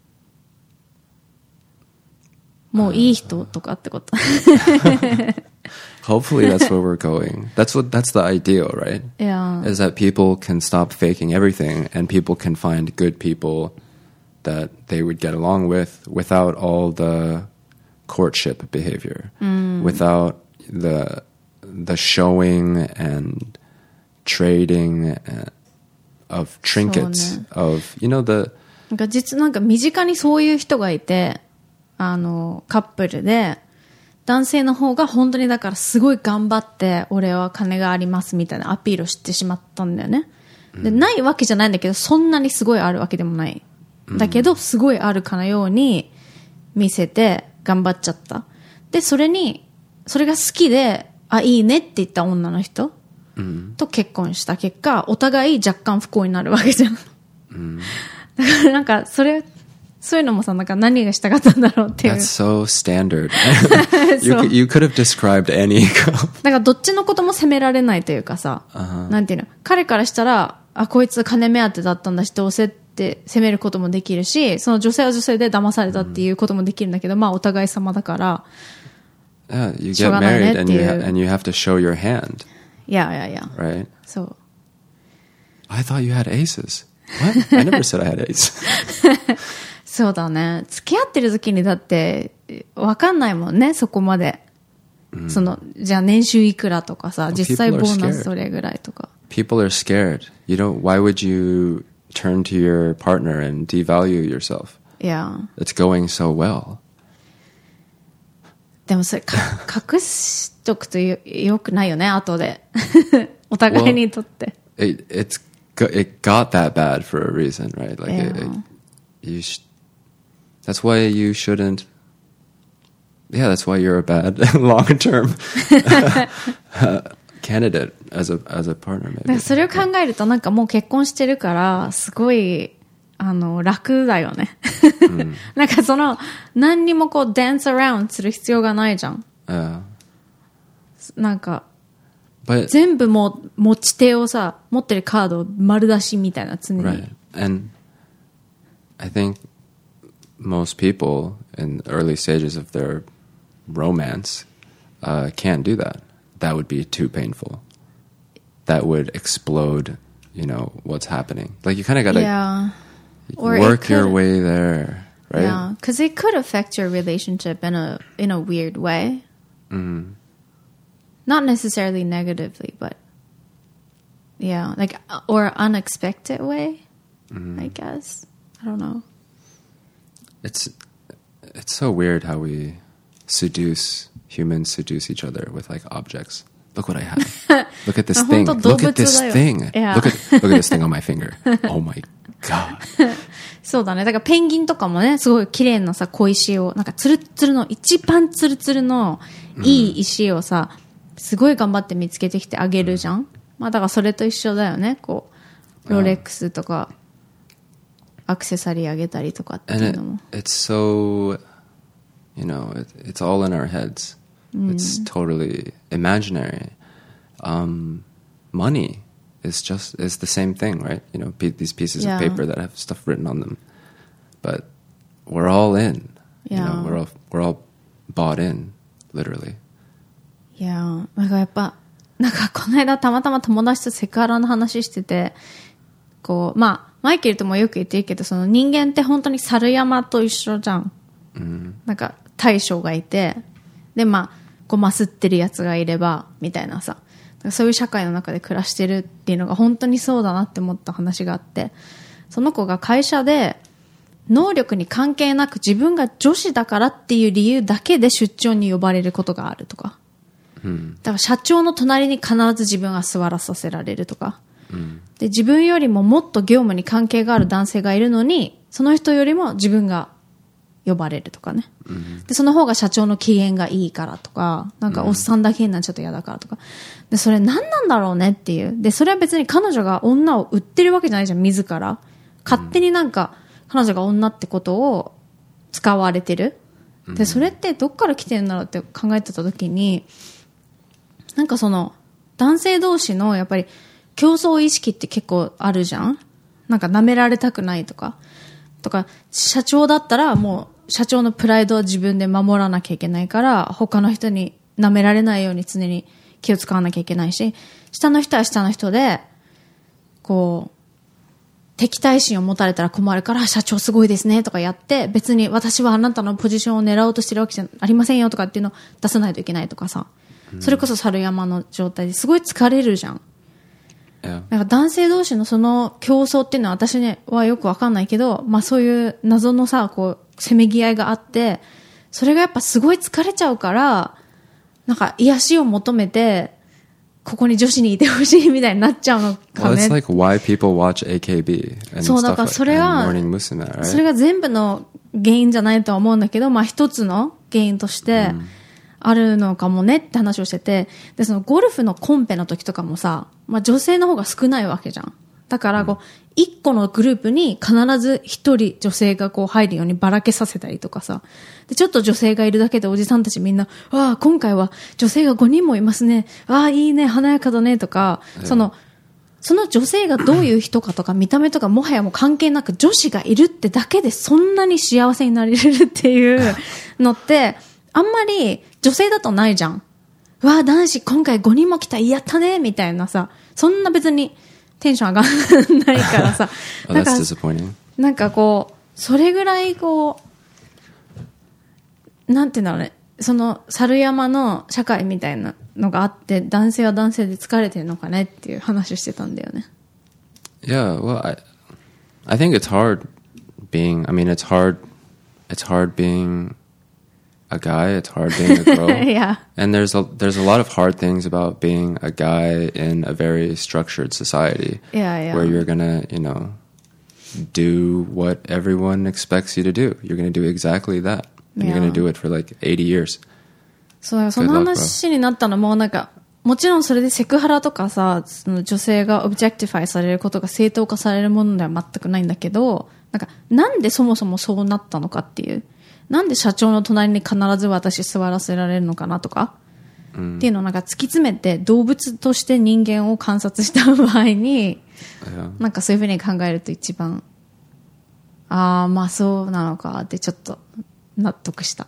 もういい人とかってこと。 Hopefully that's where we're going. That's what that's the ideal, right? Yeah. Is that people can stop faking everything and people can find good people that they would get along with without all the courtship behavior, mm. without the the showing and trading of trinkets, そうね。 of, you know, the なんか実なんか身近にそういう人がいて、あのカップルで男性の方が本当にだからすごい頑張って俺は金がありますみたいなアピールをしてしまったんだよね。で、うん、ないわけじゃないんだけど、そんなにすごいあるわけでもない。だけどすごいあるかのように見せて頑張っちゃった。で、それにそれが好きで、あ、いいねって言った女の人、うん、と結婚した結果、お互い若干不幸になるわけじゃん。うん、だからなんかそれそういうのもさ、なんか何がしたかったんだろうっていう。 That's so standard. you, you could have described any. だからどっちのことも責められないというかさ、uh-huh. なんていうの、彼からしたら、あ、こいつ金目当てだったんだし、どうせって責めることもできるし、その女性は女性で騙されたっていうこともできるんだけど、まあお互い様だから。 Yeah, you get married and you, ha- and you have to show your hand. Yeah, yeah, yeah. Right? そう。 I thought you had aces. What? I never said I had aces. そうだね。付き合ってる時にだって分かんないもんね、そこまで。うん、そのじゃあ年収いくらとかさ、実際ボーナスどれぐらいとか。 People are scared. You don't. Why would you turn to your partner and devalue yourself? Yeah. It's going so well. でもそれ隠しとくと よ, よくないよね、後で。お互いにとって。 Well, it, it's it got that bad for a reason, right? Like yeah. it, it, you. Sh- That's why you shouldn't. Yeah, that's why you're a bad long-term uh, candidate as a as a partner. Maybe. それを考えるとなんかもう結婚してるからすごいあの楽だよね。うん、なんかその何にもこう dance around する必要がないじゃん。 Uh, なんか but, 全部もう持ち手をさ持ってるカード丸出しみたいな常に。 Right. And I think.Most people in early stages of their romance uh, can't do that. That would be too painful. That would explode, you know, what's happening. Like you kind of got to yeah. work your way there, right? Yeah, because it could affect your relationship in a in a weird way. Mm-hmm. Not necessarily negatively, but yeah, like or unexpected way. Mm-hmm. I guess I don't know.It's it's so weird how we seduce humans seduce each other with like objects. Look what I have. Look at this thing. Look at this thing. Yeah. Look at look at this thing on my finger. Oh my god. そうだね。だからペンギンとかもね、すごい綺麗なさ小石をなんかツルツルの一番ツルツルのいい石をさ、すごい頑張って見つけてきてあげるじゃん。まあだからそれと一緒だよね。こうロレックスとか。アクセサリーあげたりとかっていうのも。 And it, it's so, you know, it, it's all in our heads. Mm. It's totally imaginary. Um, money is just is the same thing, right? You know, p- these pieces yeah. of paper that have stuff written on them. But we're all in. Yeah. You know, we're all we're all bought in, literally. Yeah. なんかやっぱなんかこの間たまたま友達とセクハラの話してて、こうまあ。マイケルともよく言ってるけど、その人間って本当に猿山と一緒じゃん。うん、なんか大将がいて、でまあこうますってるやつがいればみたいなさ、そういう社会の中で暮らしてるっていうのが本当にそうだなって思った話があって、その子が会社で能力に関係なく自分が女子だからっていう理由だけで出張に呼ばれることがあるとか、うん、だから社長の隣に必ず自分が座らさせられるとか。で自分よりももっと業務に関係がある男性がいるのにその人よりも自分が呼ばれるとかね、mm-hmm. でその方が社長の機嫌がいいからとか、なんかおっさんだけになっちゃうと嫌だからとか、でそれ何なんだろうねっていう。でそれは別に彼女が女を売ってるわけじゃないじゃん、自ら勝手になんか彼女が女ってことを使われてる。でそれってどっから来てるんだろうって考えてた時に、なんかその男性同士のやっぱり競争意識って結構あるじゃん。なんか舐められたくないとかとか、社長だったらもう社長のプライドは自分で守らなきゃいけないから、他の人に舐められないように常に気を使わなきゃいけないし、下の人は下の人でこう敵対心を持たれたら困るから、社長すごいですねとかやって、別に私はあなたのポジションを狙おうとしてるわけじゃありませんよとかっていうのを出さないといけないとかさ、それこそ猿山の状態ですごい疲れるじゃん。なんか男性同士のその競争っていうのは私にはよくわかんないけど、まあそういう謎のさ、こうせめぎ合いがあって、それがやっぱすごい疲れちゃうから、なんか癒しを求めてここに女子にいてほしいみたいになっちゃうのかね。 Well, it's like why people watch エーケービー and そうだ stuff からそれ like は and Morning Musume, right? それが全部の原因じゃないとは思うんだけど、まあ一つの原因としてあるのかもねって話をしてて、でそのゴルフのコンペの時とかもさ、まあ女性の方が少ないわけじゃん。だからこう一個のグループに必ず一人女性がこう入るようにばらけさせたりとかさ、でちょっと女性がいるだけでおじさんたちみんな、わあ今回は女性がごにんもいますね、わあいいね華やかだねとか、そのその女性がどういう人かとか見た目とかもはやもう関係なく女子がいるってだけでそんなに幸せになれるっていうのってあんまり女性だとないじゃん。わあ男子今回ごにんも来たやったねみたいなさ、そんな別にテンション上がんないからさ oh, なんか that's disappointing. なんかこうそれぐらいこうなんていうんだろうね、その猿山の社会みたいなのがあって、男性は男性で疲れてるのかねっていう話をしてたんだよね。 Yeah, well, I, I think it's hard being, I mean, it's hard, it's hard being a guy, it's hard being a girl. Yeah. And there's a, there's a lot of hard things about being a guy in a very structured society. Yeah, yeah. Where you're gonna, you know, do what everyone expects you to do. You're gonna do exactly that. And Yeah. you're gonna do it for like eighty years. そうその話になったのもなんかもちろんそれでセクハラとかさ、その女性がオブジェクティファイされることが正当化されるものでは全くないんだけど、なんかなんでそもそもそうなったのかっていう、なんで社長の隣に必ず私座らせられるのかなとか、うん、っていうのをなんか突き詰めて動物として人間を観察した場合に、yeah. なんかそういうふうに考えると一番ああまあそうなのかってちょっと納得した。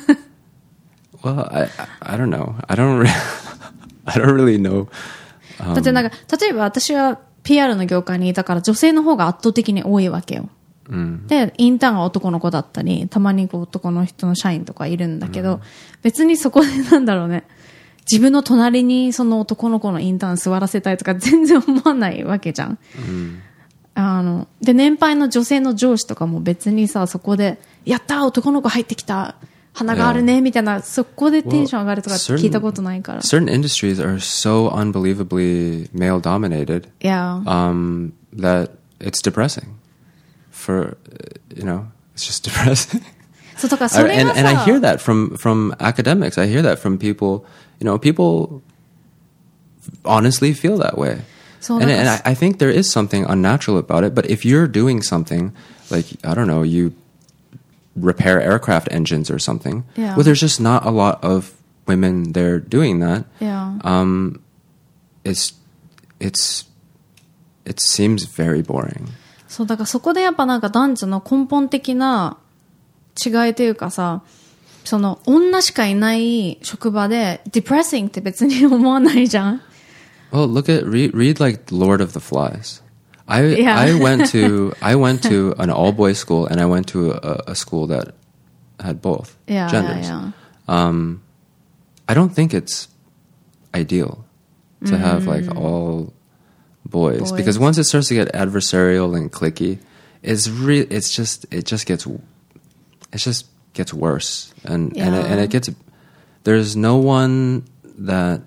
Well, I I don't know. I don't really, I don't really know. Um, だってなんか例えば私は ピーアール の業界にいたから女性の方が圧倒的に多いわけよ。うん、でインターンが男の子だったり、たまにこう男の人の社員とかいるんだけど、うん、別にそこでなんだろうね、自分の隣にその男の子のインターン座らせたいとか全然思わないわけじゃん。うん、あので年配の女性の上司とかも別にさ、そこでやったー男の子入ってきた、花があるね、yeah. みたいな、そこでテンション上がるとか聞いたことないから。 Certain, certain industries are so unbelievably male dominated. Yeah. Um, that it's depressing. For, you know, it's just depressing. そうだからそれがさ、 and, and I hear that from, from academics. I hear that from people, you know, people honestly feel that way. And, and I, I think there is something unnatural about it, but if you're doing something, like, I don't know, you repair aircraft engines or something, yeah. well, there's just not a lot of women there doing that. Yeah. Um, it's, it's, it seems very boring. そうだからそこでやっぱなんか男女の根本的な違いというかさ、その女しかいない職場で depressing って別に思わないじゃん。 Well, look at read read like Lord of the Flies. I yeah. I went to I went to an all boys school and I went to a, a school that had both yeah, genders. Yeah, yeah. Um, I don't think it's ideal to mm. have like all boys, boys because once it starts to get adversarial and cliquey, it's re- it's just it just gets it just gets worse and yeah. and it, and it gets there's no one that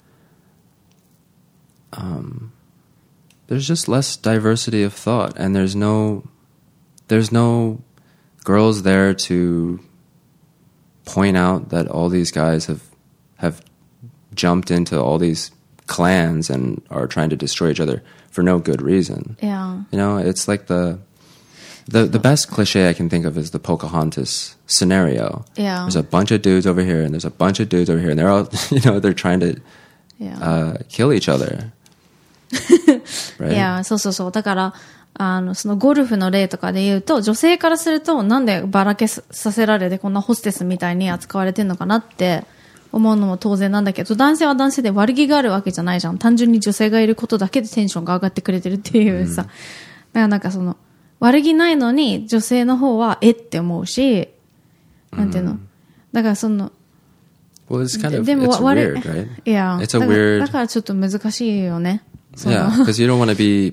um there's just less diversity of thought and there's no there's no girls there to point out that all these guys have have jumped into all these clans and are trying to destroy each other for no good reason. Yeah. You know, it's like the the the best cliche I can think of is the Pocahontas scenario. Yeah. There's a bunch of dudes over here and there's a bunch of dudes over here and they're all, you know, they're trying to Yeah. uh, kill each other. Right? いや、そうそうそう。だから、あの、そのゴルフの例とかで言うと、女性からすると、なんでばらけさせられてこんなホステスみたいに扱われてんのかなって思うのも当然なんだけど、男性は男性で悪気があるわけじゃないじゃん。単純に女性がいることだけでテンションが上がってくれてるっていうさ。うん、だからなんかその、悪気ないのに女性の方はえって思うし、なんていうの、うん、だからその、 Well, it's kind of, it's weird, right? Yeah. It's a weird... だからちょっと難しいよね。 Yeah, because you don't want to be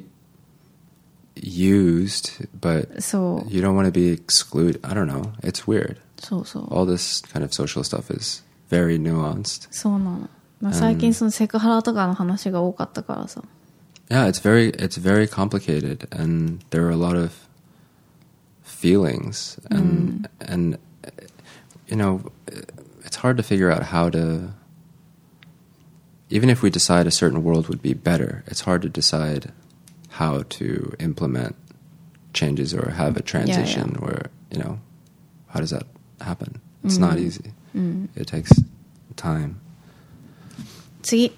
used, but so, you don't want to be excluded. I don't know. It's weird. そうそう。 All this kind of social stuff is very nuanced. そうなの。まあ、最近そのセクハラとかの話が多かったからさ。 Yeah, it's very, it's very complicated, and there are a lot of feelings, and mm. and you know, it's hard to figure out how to. Even if we decide a certain world would be better, it's hard to decide how to implement changes or have a transition yeah, yeah. where, you know, how does that happen? It's mm. not easy. Mm. It takes time. 次.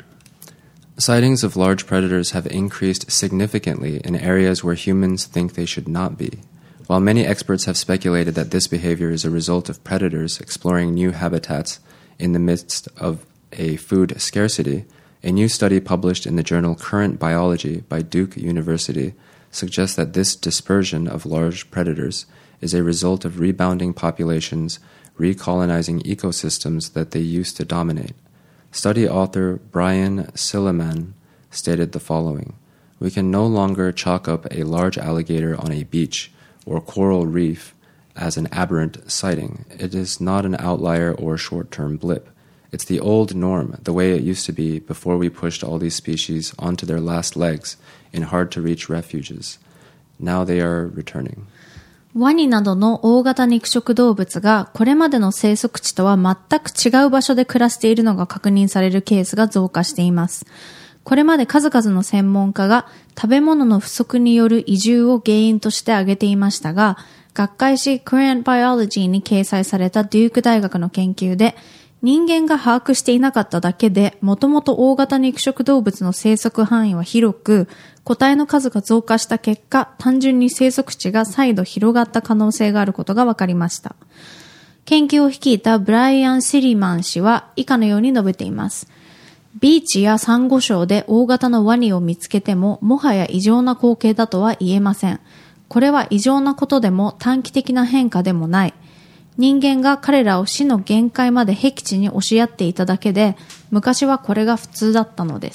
Sightings of large predators have increased significantly in areas where humans think they should not be. While many experts have speculated that this behavior is a result of predators exploring new habitats in the midst of a food scarcity, a new study published in the journal Current Biology by Duke University suggests that this dispersion of large predators is a result of rebounding populations recolonizing ecosystems that they used to dominate. Study author Brian Silliman stated the following: "We can no longer chalk up a large alligator on a beach or coral reef as an aberrant sighting. It is not an outlier or short-term blip. It's the old norm, the way it used to be before we pushed all these species onto their last legs in hard-to-reach refuges. Now they are returning." ワニなどの大型肉食動物がこれまでの生息地とは全く違う場所で暮らしているのが確認されるケースが増加しています。これまで数々の専門家が食べ物の不足による移住を原因として挙げていましたが、学会誌 Current Biology に掲載されたデューク大学の研究で、人間が把握していなかっただけで、もともと大型肉食動物の生息範囲は広く、個体の数が増加した結果、単純に生息地が再度広がった可能性があることが分かりました。研究を率いたブライアン・シリマン氏は以下のように述べています。ビーチやサンゴ礁で大型のワニを見つけても、もはや異常な光景だとは言えません。これは異常なことでも短期的な変化でもない。人間が彼らを死の限界まで僻地に押しやっていただけで、昔はこれが普通だったのです。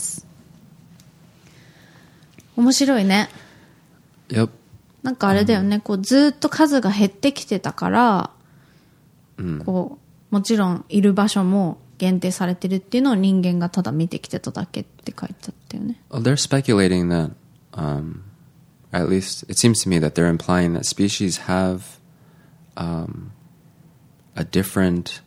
面白いね。 Yep. なんかあれだよね、うん、こうずっと数が減ってきてたから、うん、こうもちろんいる場所も限定されてるっていうのを人間がただ見てきてただけって書いてあったよね。 Well, they're speculating that, um, at least it seems to me that they're implying that species have, um, a different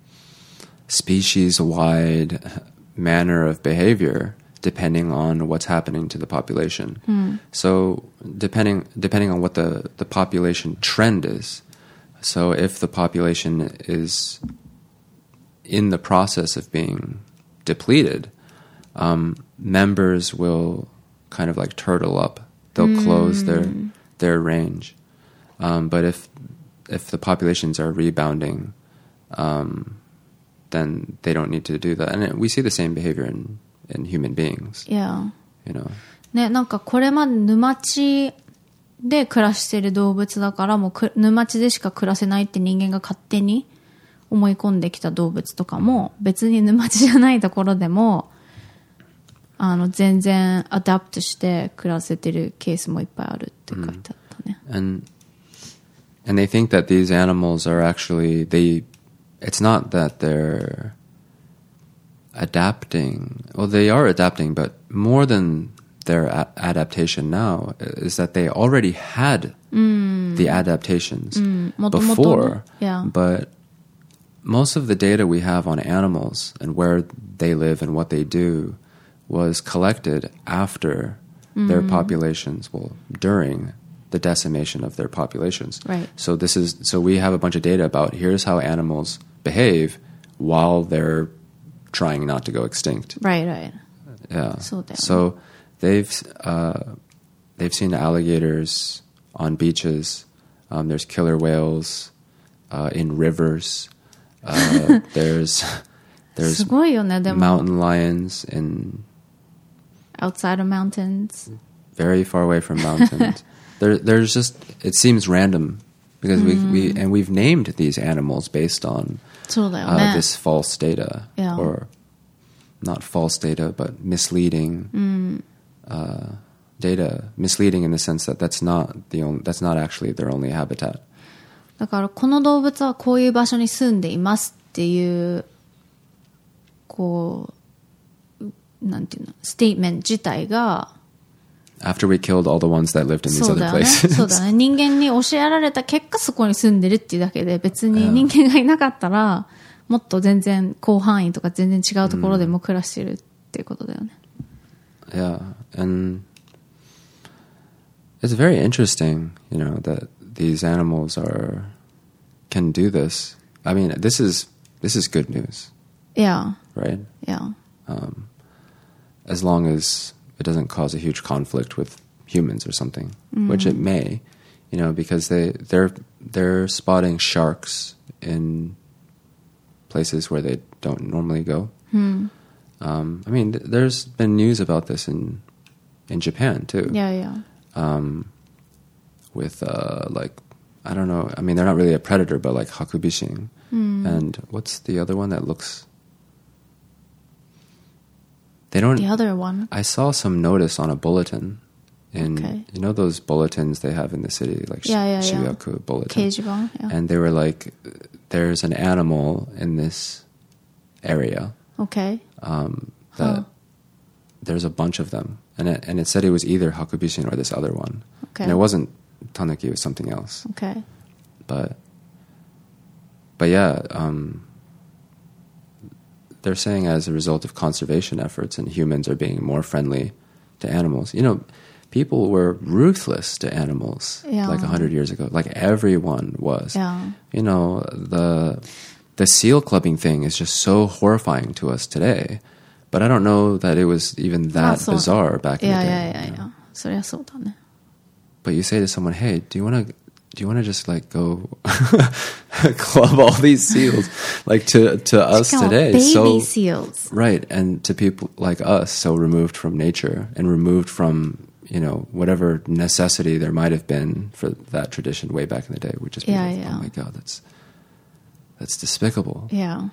species-wide manner of behavior depending on what's happening to the population. Mm. So depending depending on what the, the population trend is. So if the population is in the process of being depleted, um, members will kind of like turtle up. They'll mm. close their their range. Um, but if if the populations are rebounding, um, then they don't need to do that. And we see the same behavior in, in human beings. Yeah. You know. ね、なんかこれまで沼地で暮らしている動物だからもう沼地でしか暮らせないって人間が勝手に思い込んできた動物とかも別に沼地じゃないところでもあの全然アダプトして暮らせてるケースもいっぱいあるって書いてあったね。 Mm. And And they think that these animals are actually, they, it's not that they're adapting. Well, they are adapting, but more than their a- adaptation now is that they already had mm. the adaptations mm. before, yeah. but most of the data we have on animals and where they live and what they do was collected after mm. their populations, well, during the decimation of their populations. Right. So this is so we have a bunch of data about here's how animals behave while they're trying not to go extinct. Right, right. Yeah. So, so they've uh, they've seen alligators on beaches. Um, there's killer whales uh, in rivers. Uh, there's there's すごいよね、でも mountain lions in outside of mountains. Very far away from mountains. there there's just it seems random because we we and we've named these animals based on そうだよね。 uh, this false data Yeah. or not false data but misleading mm. uh, data misleading in the sense that that's not the only that's not actually their only habitat. だからこの動物はこういう場所に住んでいますっていうこうなんていうのステートメント自体が After we killed all the ones that lived in these そう other だよね places. そうだね人間に教えられた結果そこに住んでるっていうだけで別に人間がいなかったらもっと全然広範囲とか全然違うところでも暮らしてるっていうことだよね Yeah, and it's very interesting, you know, that these animals are can do this. I mean, this is this is good news. Yeah. Right? Yeah. Um, as long as it doesn't cause a huge conflict with humans or something, mm. which it may, you know, because they they're they're spotting sharks in places where they don't normally go. Mm. Um, I mean, th- there's been news about this in in Japan too. Yeah, yeah. Um, with uh, like I don't know. I mean, they're not really a predator, but like hakubishin. Mm. And what's the other one that looks? They don't. The other one. I saw some notice on a bulletin. In Okay. you know those bulletins they have in the city, like Yeah, yeah, sh- yeah. Shuyaku bulletin. 掲示板 yeah. And they were like, "There's an animal in this area." Okay. Um, that Huh. there's a bunch of them, and it, and it said it was either hakubishin or this other one, Okay. and it wasn't tanuki; it was something else. Okay. But but yeah, um, they're saying as a result of conservation efforts, and humans are being more friendly to animals. You know, people were ruthless to animals Yeah. like a hundred years ago. Like everyone was. Yeah. You know, the the seal clubbing thing is just so horrifying to us today. But I don't know that it was even that まあそう bizarre back in Yeah, the day. yeah, yeah, you know? yeah. そりゃそうだね But you say to someone, "Hey, do you want to do you want to just like go club all these seals like to to us しかも today?" baby So seals. right, and to people like us, so removed from nature and removed from, you know, whatever necessity there might have been for that tradition way back in the day, would just be Yeah, like, yeah. "Oh my god, that's that's despicable." Yeah.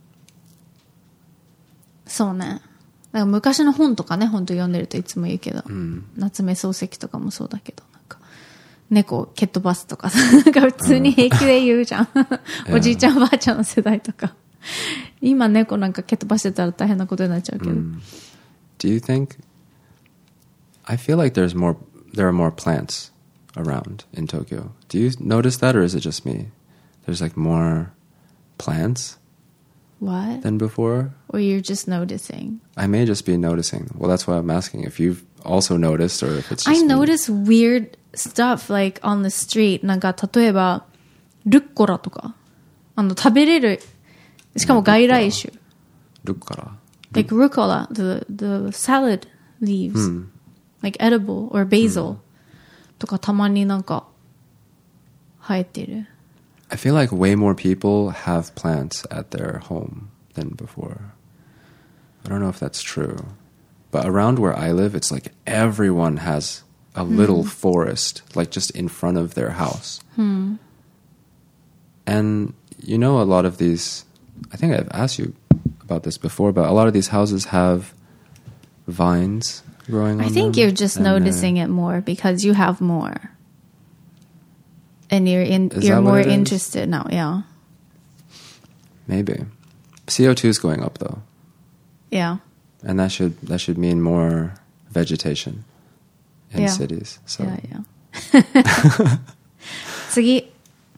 そうね。だから昔の本とかね、本当読んでるといつも言うけど、夏目漱石とかもそうだけど、なんか猫を蹴っ飛ばすとかさ、なんか普通に平気で言うじゃん。おじいちゃんおばあちゃんの世代とか。今猫なんか蹴っ飛ばしてたら大変なことになっちゃうけど。 Do you think? I feel like there's more. There are more plants around in Tokyo. Do you notice that, or is it just me? There's like more plants What? than before. Or you're just noticing? I may just be noticing. Well, that's why I'm asking if you've also noticed, or if it's just I me. notice weird stuff like on the street. なんか例えばルッコラとかあの食べれるしかも外来種 Rukkara. like rucola the the salad leaves、like edible or basil、とかたまになんか生えてる I feel like way more people have plants at their home than before. I don't know if that's true. But around where I live, it's like everyone has a little forest, like just in front of their house. And you know, a lot of these, I think I've asked you about this before, but a lot of these houses have vines growing on I think them, you're just and, uh, noticing it more because you have more and you're in Is you're that what more it is? interested now. Yeah. Maybe. C O two is going up though. Yeah. And that should that should mean more vegetation in Yeah. cities. So. Yeah, yeah. 次。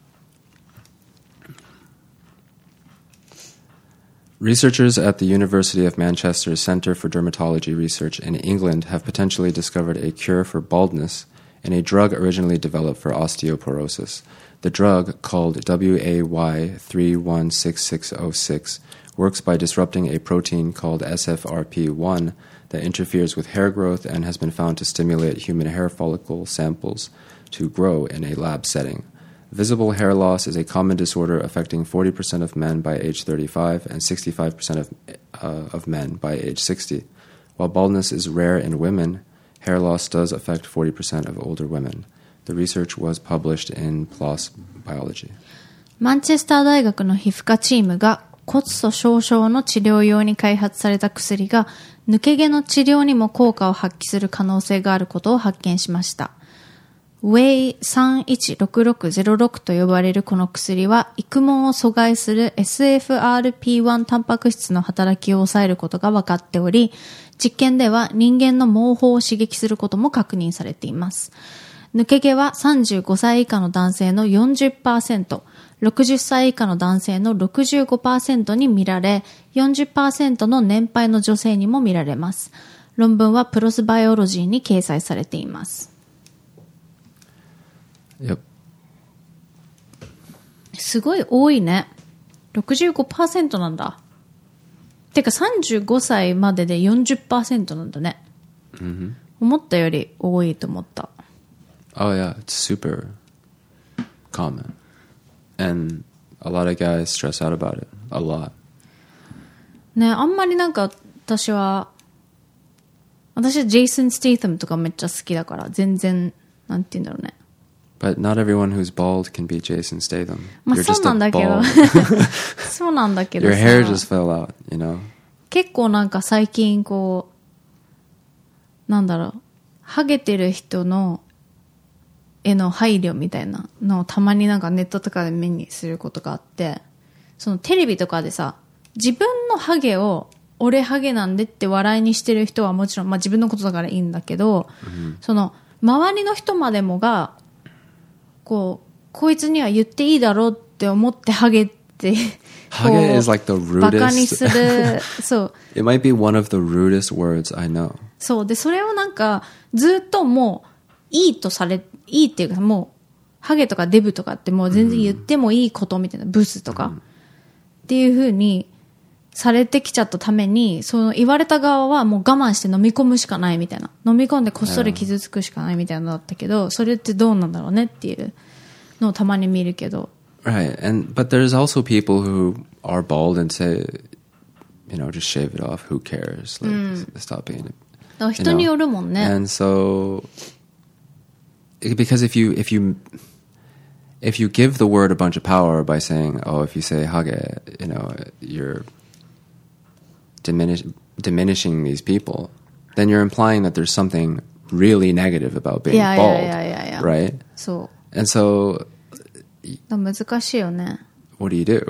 Researchers at the University of Manchester's Centre for Dermatology Research in England have potentially discovered a cure for baldness in a drug originally developed for osteoporosis. The drug, called W A Y three one six six zero six, works by disrupting a protein called S F R P one that interferes with hair growth and has been found to stimulate human hair follicle samples to grow in a lab setting. Visible hair loss is a common disorder affecting forty percent of men by age thirty-five and sixty-five percent of, uh, of men by age sixty. While baldness is rare in women, hair loss does affect forty percent of older women. The research was published in P L O S Biology. マンチェスター大学の皮膚科チームが骨粗鬆症の治療用に開発された薬が抜け毛の治療にも効果を発揮する可能性があることを発見しました。ウェイさんいちろくろくゼロろくと呼ばれるこの薬は育毛を阻害する エスエフアールピーワン タンパク質の働きを抑えることが分かっており、実験では人間の毛包を刺激することも確認されています。抜け毛はさんじゅうごさい以下の男性の よんじゅっパーセント、ろくじゅっさい以下の男性の ろくじゅうごパーセント に見られ、よんじゅっパーセント の年配の女性にも見られます。論文はプロスバイオロジーに掲載されています。 Yep. すごい多いね。ろくじゅうごパーセント なんだ。てかさんじゅうごさいまでで よんじゅっパーセント なんだね。 Mm-hmm. 思ったより多いと思った。 Oh yeah, it's super common. And a lot of guys stress out about it. A lot. ね、あんまりなんか私は、私はジェイソン・ステイサムとかめっちゃ好きだから、全然、なんて言うんだろうね。 But not everyone who's bald can be Jason Statham. まあ You're そう just なん a だけど bald. そうなんだけど Your さ hair just fell out, you know? 結構なんか最近こうなんだろうハゲてる人のへの配慮みたいなのをたまになんかネットとかで目にすることがあって、そのテレビとかでさ自分のハゲを俺ハゲなんでって笑いにしてる人はもちろん、まあ、自分のことだからいいんだけど、mm-hmm. その周りの人までもがこうこいつには言っていいだろうって思ってハゲってハゲ is like the rudest バカにするそう It might be one of the rudest words I know そうでそれをなんかずっともういいとされいいっていうかもうハゲとかデブとかってもう全然言ってもいいことみたいな、ブスとか、うん、っていう風にされてきちゃったためにその言われた側はもう我慢して飲み込むしかないみたいな、飲み込んでこっそり傷つくしかないみたいなのだったけど、それってどうなんだろうねっていうのをたまに見るけど。 Right, and but there's also people who are bald and say, you know, just shave it off, who cares, like、うん、stop being it. だから人によるもんね。 And so because if you if you if you give the word a bunch of power by saying, oh, if you say hage, you know, you're diminish, diminishing these people, then you're implying that there's something really negative about being yeah, bald, yeah, yeah, yeah, yeah. right? So, and so, 難しいよね. What do you do?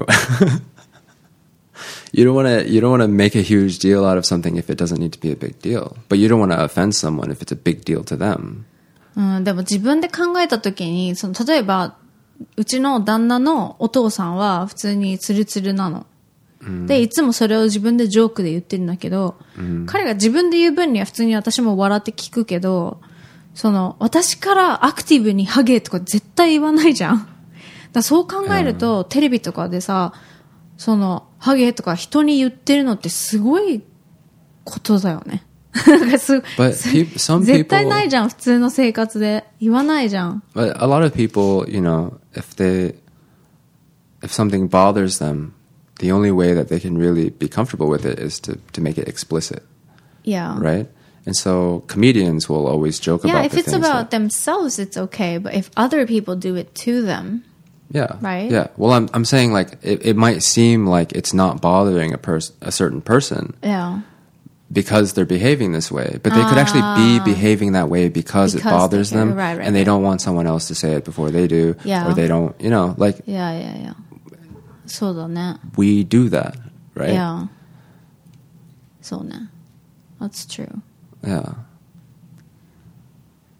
You don't want to you don't want to make a huge deal out of something if it doesn't need to be a big deal, but you don't want to offend someone if it's a big deal to them. うん、でも自分で考えたときに、その例えばうちの旦那のお父さんは普通にツルツルなの。でいつもそれを自分でジョークで言ってるんだけど、うん、彼が自分で言う分には普通に私も笑って聞くけど、その私からアクティブにハゲとか絶対言わないじゃん。だからそう考えると、うん、テレビとかでさ、そのハゲとか人に言ってるのってすごいことだよね。す But people, some people, 絶対ないじゃん普通の生活で言わないじゃん。 But a lot of people, you know, if they if something bothers them, the only way that they can really be comfortable with it is to to make it explicit. Yeah. Right? And so comedians will always joke yeah, about if the it's things about that, themselves, it's okay. But if other people do it to them, yeah, right? Yeah. Well, I'm I'm saying like it, it might seem like it's not bothering a person, a certain person. Yeah. Because they're behaving this way, but they could actually be behaving that way because, because it bothers them, right, right, and they right. don't want someone else to say it before they do, yeah. or they don't, you know, like yeah, yeah, yeah. そうだね. We do that, right? Yeah. そうね. That's true. Yeah.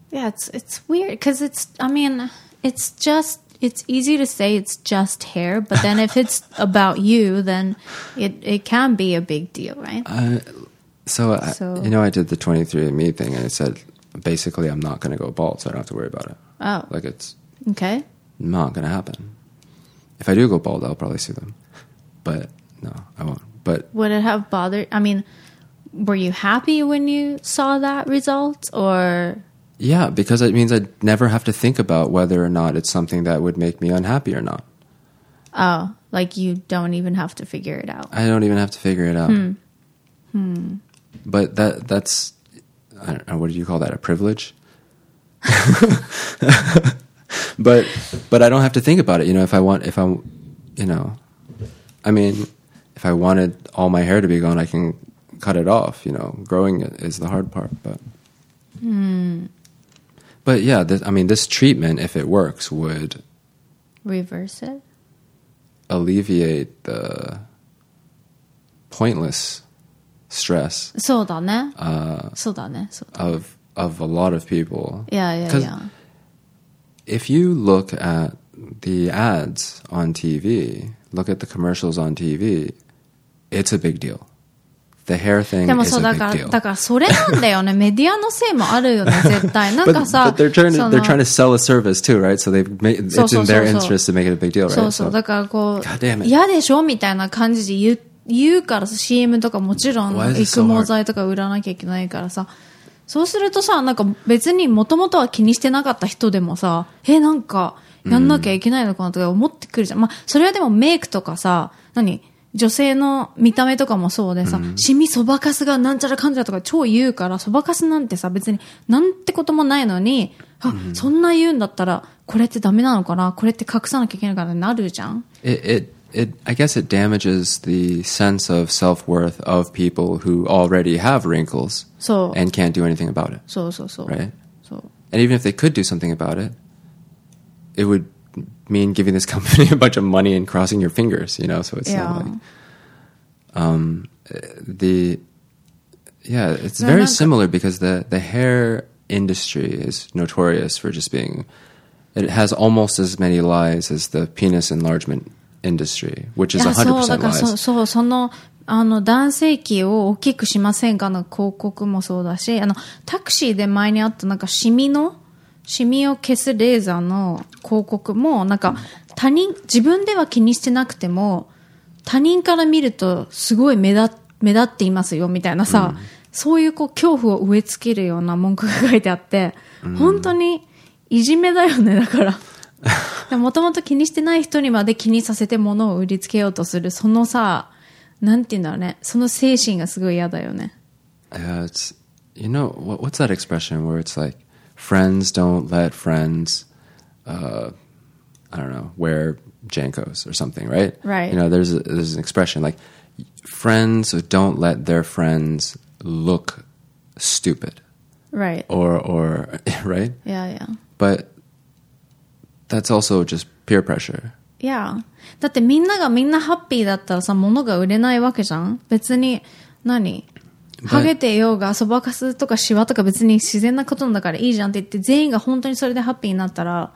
Yeah, it's it's weird because it's. I mean, it's just. It's easy to say it's just hair, but then if it's about you, then it it can be a big deal, right? Uh, so, So- I, you know, I did the twenty-three and me thing, and it said basically I'm not going to go bald, so I don't have to worry about it. Oh, Like it's okay. not going to happen. If I do go bald, I'll probably see them, but no, I won't. But Would it have bothered? I mean, were you happy when you saw that result, or yeah, because it means I'd never have to think about whether or not it's something that would make me unhappy or not. oh, like you don't even have to figure it out? I don't even have to figure it out. Hmm. Hmm. But that that's I don't know, what do you call that? A privilege? but but I don't have to think about it. You know, if I want, if I'm, you know, I mean, if I wanted all my hair to be gone, I can cut it off. You know, growing it is the hard part. But Hmm. but yeah, this, I mean, this treatment, if it works, would Reverse it. alleviate the pointless stress そうだね。 uh, そうだね。そうだね。 of of a lot of people. Yeah, yeah, 'Cause yeah. if you look at the ads on T V, look at the commercials on T V, it's a big deal. The hair thing でも is そう a だ big から deal. だからそれなんだよね。メディアのせいもあるよね。絶対なん But, かさ、 but they're trying そ to の they're trying to sell a service too, right? So they've made, it's そうそう in そう their そう interest to make it a big deal, right? そうそう。 So- だからこ God damn う it. 嫌でしょみたいな感じで言う言うからさ シーエム とかもちろん Why is it 育 so hard? 毛剤とか売らなきゃいけないからさ。そうするとさ、なんか別にもともとは気にしてなかった人でもさ、え、なんかやんなきゃいけないのかなとか思ってくるじゃん。まあ、それはでもメイクとかさ、何女性の見た目とかもそうでさ、シミそばかすがなんちゃらかんちゃらとか超言うから、そばかすなんてさ、別になんてこともないのに、あ、そんな言うんだったら、これってダメなのかなこれって隠さなきゃいけないからなるじゃん。 It, it, it, I guess it damages the sense of self-worth of people who already have wrinkles そう。 and can't do anything about it, そうそうそう。 right? そう。 And even if they could do something about it, it would mean giving this company a bunch of money and crossing your fingers, you know? So it's Yeah. not like, um, the, yeah, it's No, very not- similar because the, the hair industry is notorious for just being, it has almost as many lies as the penis enlargement industry, which い is や、そう、だ one hundred percent からそ、 lies. そう、その、あの、男性器を大きくしませんかの広告もそうだし、あの、タクシーで前にあったなんかシミの、シミを消すレーザーの広告も、なんか、他人、自分では気にしてなくても、他人から見るとすごい目立、目立っていますよ、みたいなさ、そういうこう、恐怖を植え付けるような文句が書いてあって、本当に、いじめだよね、だから。もともと気にしてない人にまで気にさせて物を売りつけようとする、そのさ、なんて言うんだろうね。その精神がすごい嫌だよね。 Yeah, it's, you know, what, what's that expression where it's like, friends don't let friends, uh, I don't know, wear Jankos or something, right? Right. You know, there's a, there's an expression like, friends don't let their friends look stupid, Right. or or right? Yeah, yeah. But that's also just peer pressure. Yeah. だってみんながみんなハッピーだったらさ、物が売れないわけじゃん。別に、何ハゲてようが、そばかすとかシワとか別に自然なことなんだからいいじゃんって言って、全員が本当にそれでハッピーになったら、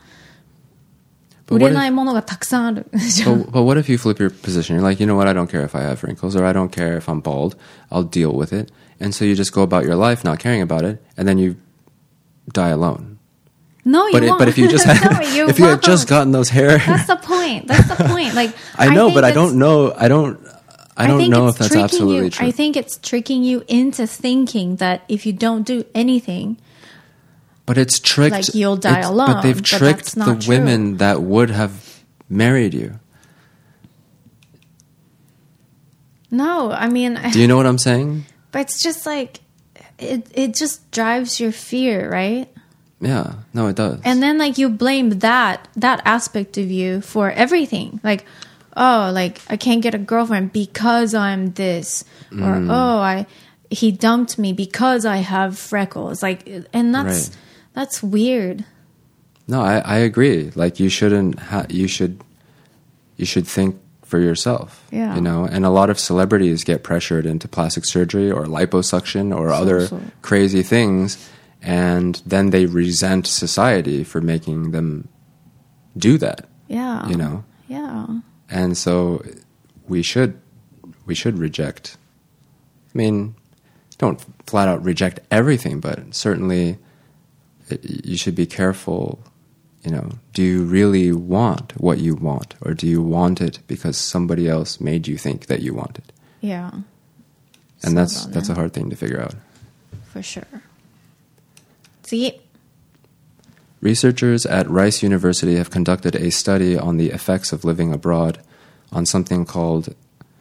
But 売 what れ if- ないものがたくさんあるじゃん。 But, but what if you flip your position? You're like, you know what? I don't care if I have wrinkles, or I don't care if I'm bald. I'll deal with it. And so you just go about your life not caring about it, and then you die alone. No, you But it, won't. but if you just had, no, you if you had won't. just gotten those hair, That's the point. That's the point. Like I know, think but I it's- don't know. I don't. I don't think know it's if that's tricking absolutely you. true. I think it's tricking you into thinking that if you don't do anything, but it's tricked. Like, you'll die it's- alone, But they've but tricked that's not the true. women that would have married you. no, I mean, Do you know what I'm saying? but it's just like it. It just drives your fear, right? Yeah. No, it does. And then like you blame that that aspect of you for everything. Like, oh, like I can't get a girlfriend because I'm this, or Mm. oh, I he dumped me because I have freckles. Like, and that's Right. that's weird. No, I, I agree. Like you shouldn't. Ha- you should. You should think for yourself. Yeah. You know, and a lot of celebrities get pressured into plastic surgery or liposuction or other so. crazy things, And then they resent society for making them do that. Yeah. You know? Yeah. And so we should we should reject. I mean, don't flat out reject everything, but certainly it, you should be careful. You know, do you really want what you want, or do you want it because somebody else made you think that you want it? Yeah. And that's そうだね。 that's a hard thing to figure out. For sure. 次。 Researchers at Rice University have conducted a study on the effects of living abroad on something called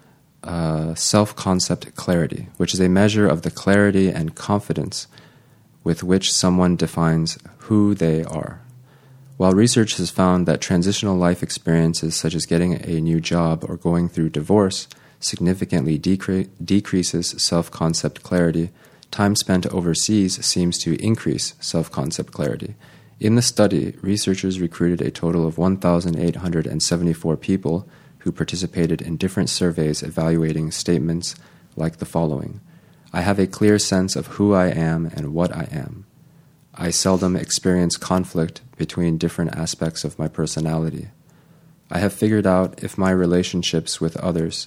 uh, self-concept clarity, which is a measure of the clarity and confidence with which someone defines who they are. While research has found that transitional life experiences such as getting a new job or going through divorce significantly decre- decreases self-concept clarity, time spent overseas seems to increase self-concept clarity. In the study, researchers recruited a total of one thousand eight hundred seventy-four people who participated in different surveys evaluating statements like the following. I have a clear sense of who I am and what I am. I seldom experience conflict between different aspects of my personality. I have figured out if my relationships with others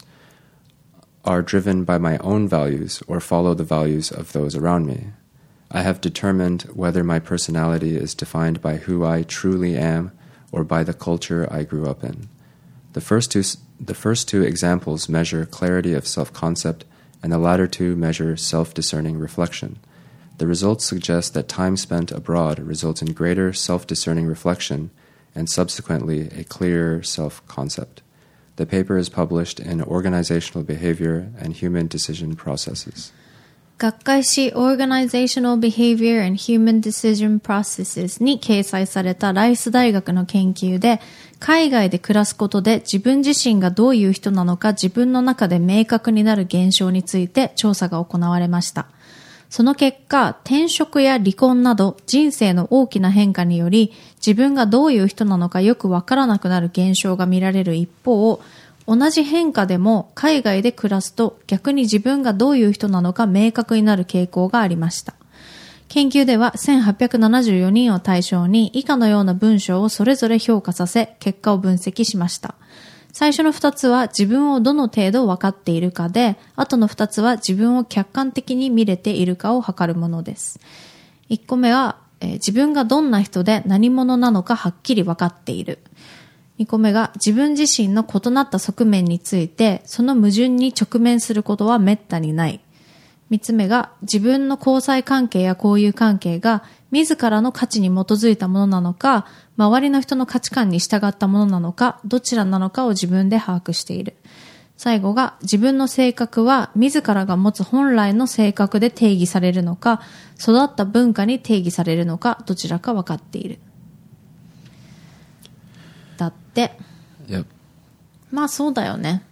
are driven by my own values or follow the values of those around me. I have determined whether my personality is defined by who I truly am or by the culture I grew up in. The first two, the first two examples measure clarity of self-concept, and the latter two measure self-discerning reflection. The results suggest that time spent abroad results in greater self-discerning reflection and subsequently a clearer self-concept. The paper is published in Organizational Behavior and Human Decision Processes. 学会誌 Organizational Behavior and Human Decision Processes に掲載されたライス大学の研究で、海外で暮らすことで自分自身がどういう人なのか自分の中で明確になる現象について調査が行われました。その結果、転職や離婚など人生の大きな変化により自分がどういう人なのかよくわからなくなる現象が見られる一方、同じ変化でも海外で暮らすと逆に自分がどういう人なのか明確になる傾向がありました。研究ではせんはっぴゃくななじゅうよにんを対象に以下のような文章をそれぞれ評価させ結果を分析しました。最初のふたつは自分をどの程度分かっているかで、後のふたつは自分を客観的に見れているかを測るものです。いっこめは、えー、自分がどんな人で何者なのかはっきり分かっている。にこめが自分自身の異なった側面についてその矛盾に直面することはめったにない。みっつめが自分の交際関係や交友関係が自らの価値に基づいたものなのか、周りの人の価値観に従ったものなのか、どちらなのかを自分で把握している。最後が自分の性格は自らが持つ本来の性格で定義されるのか、育った文化に定義されるのか、どちらか分かっている。だって、 Yep. まあそうだよね。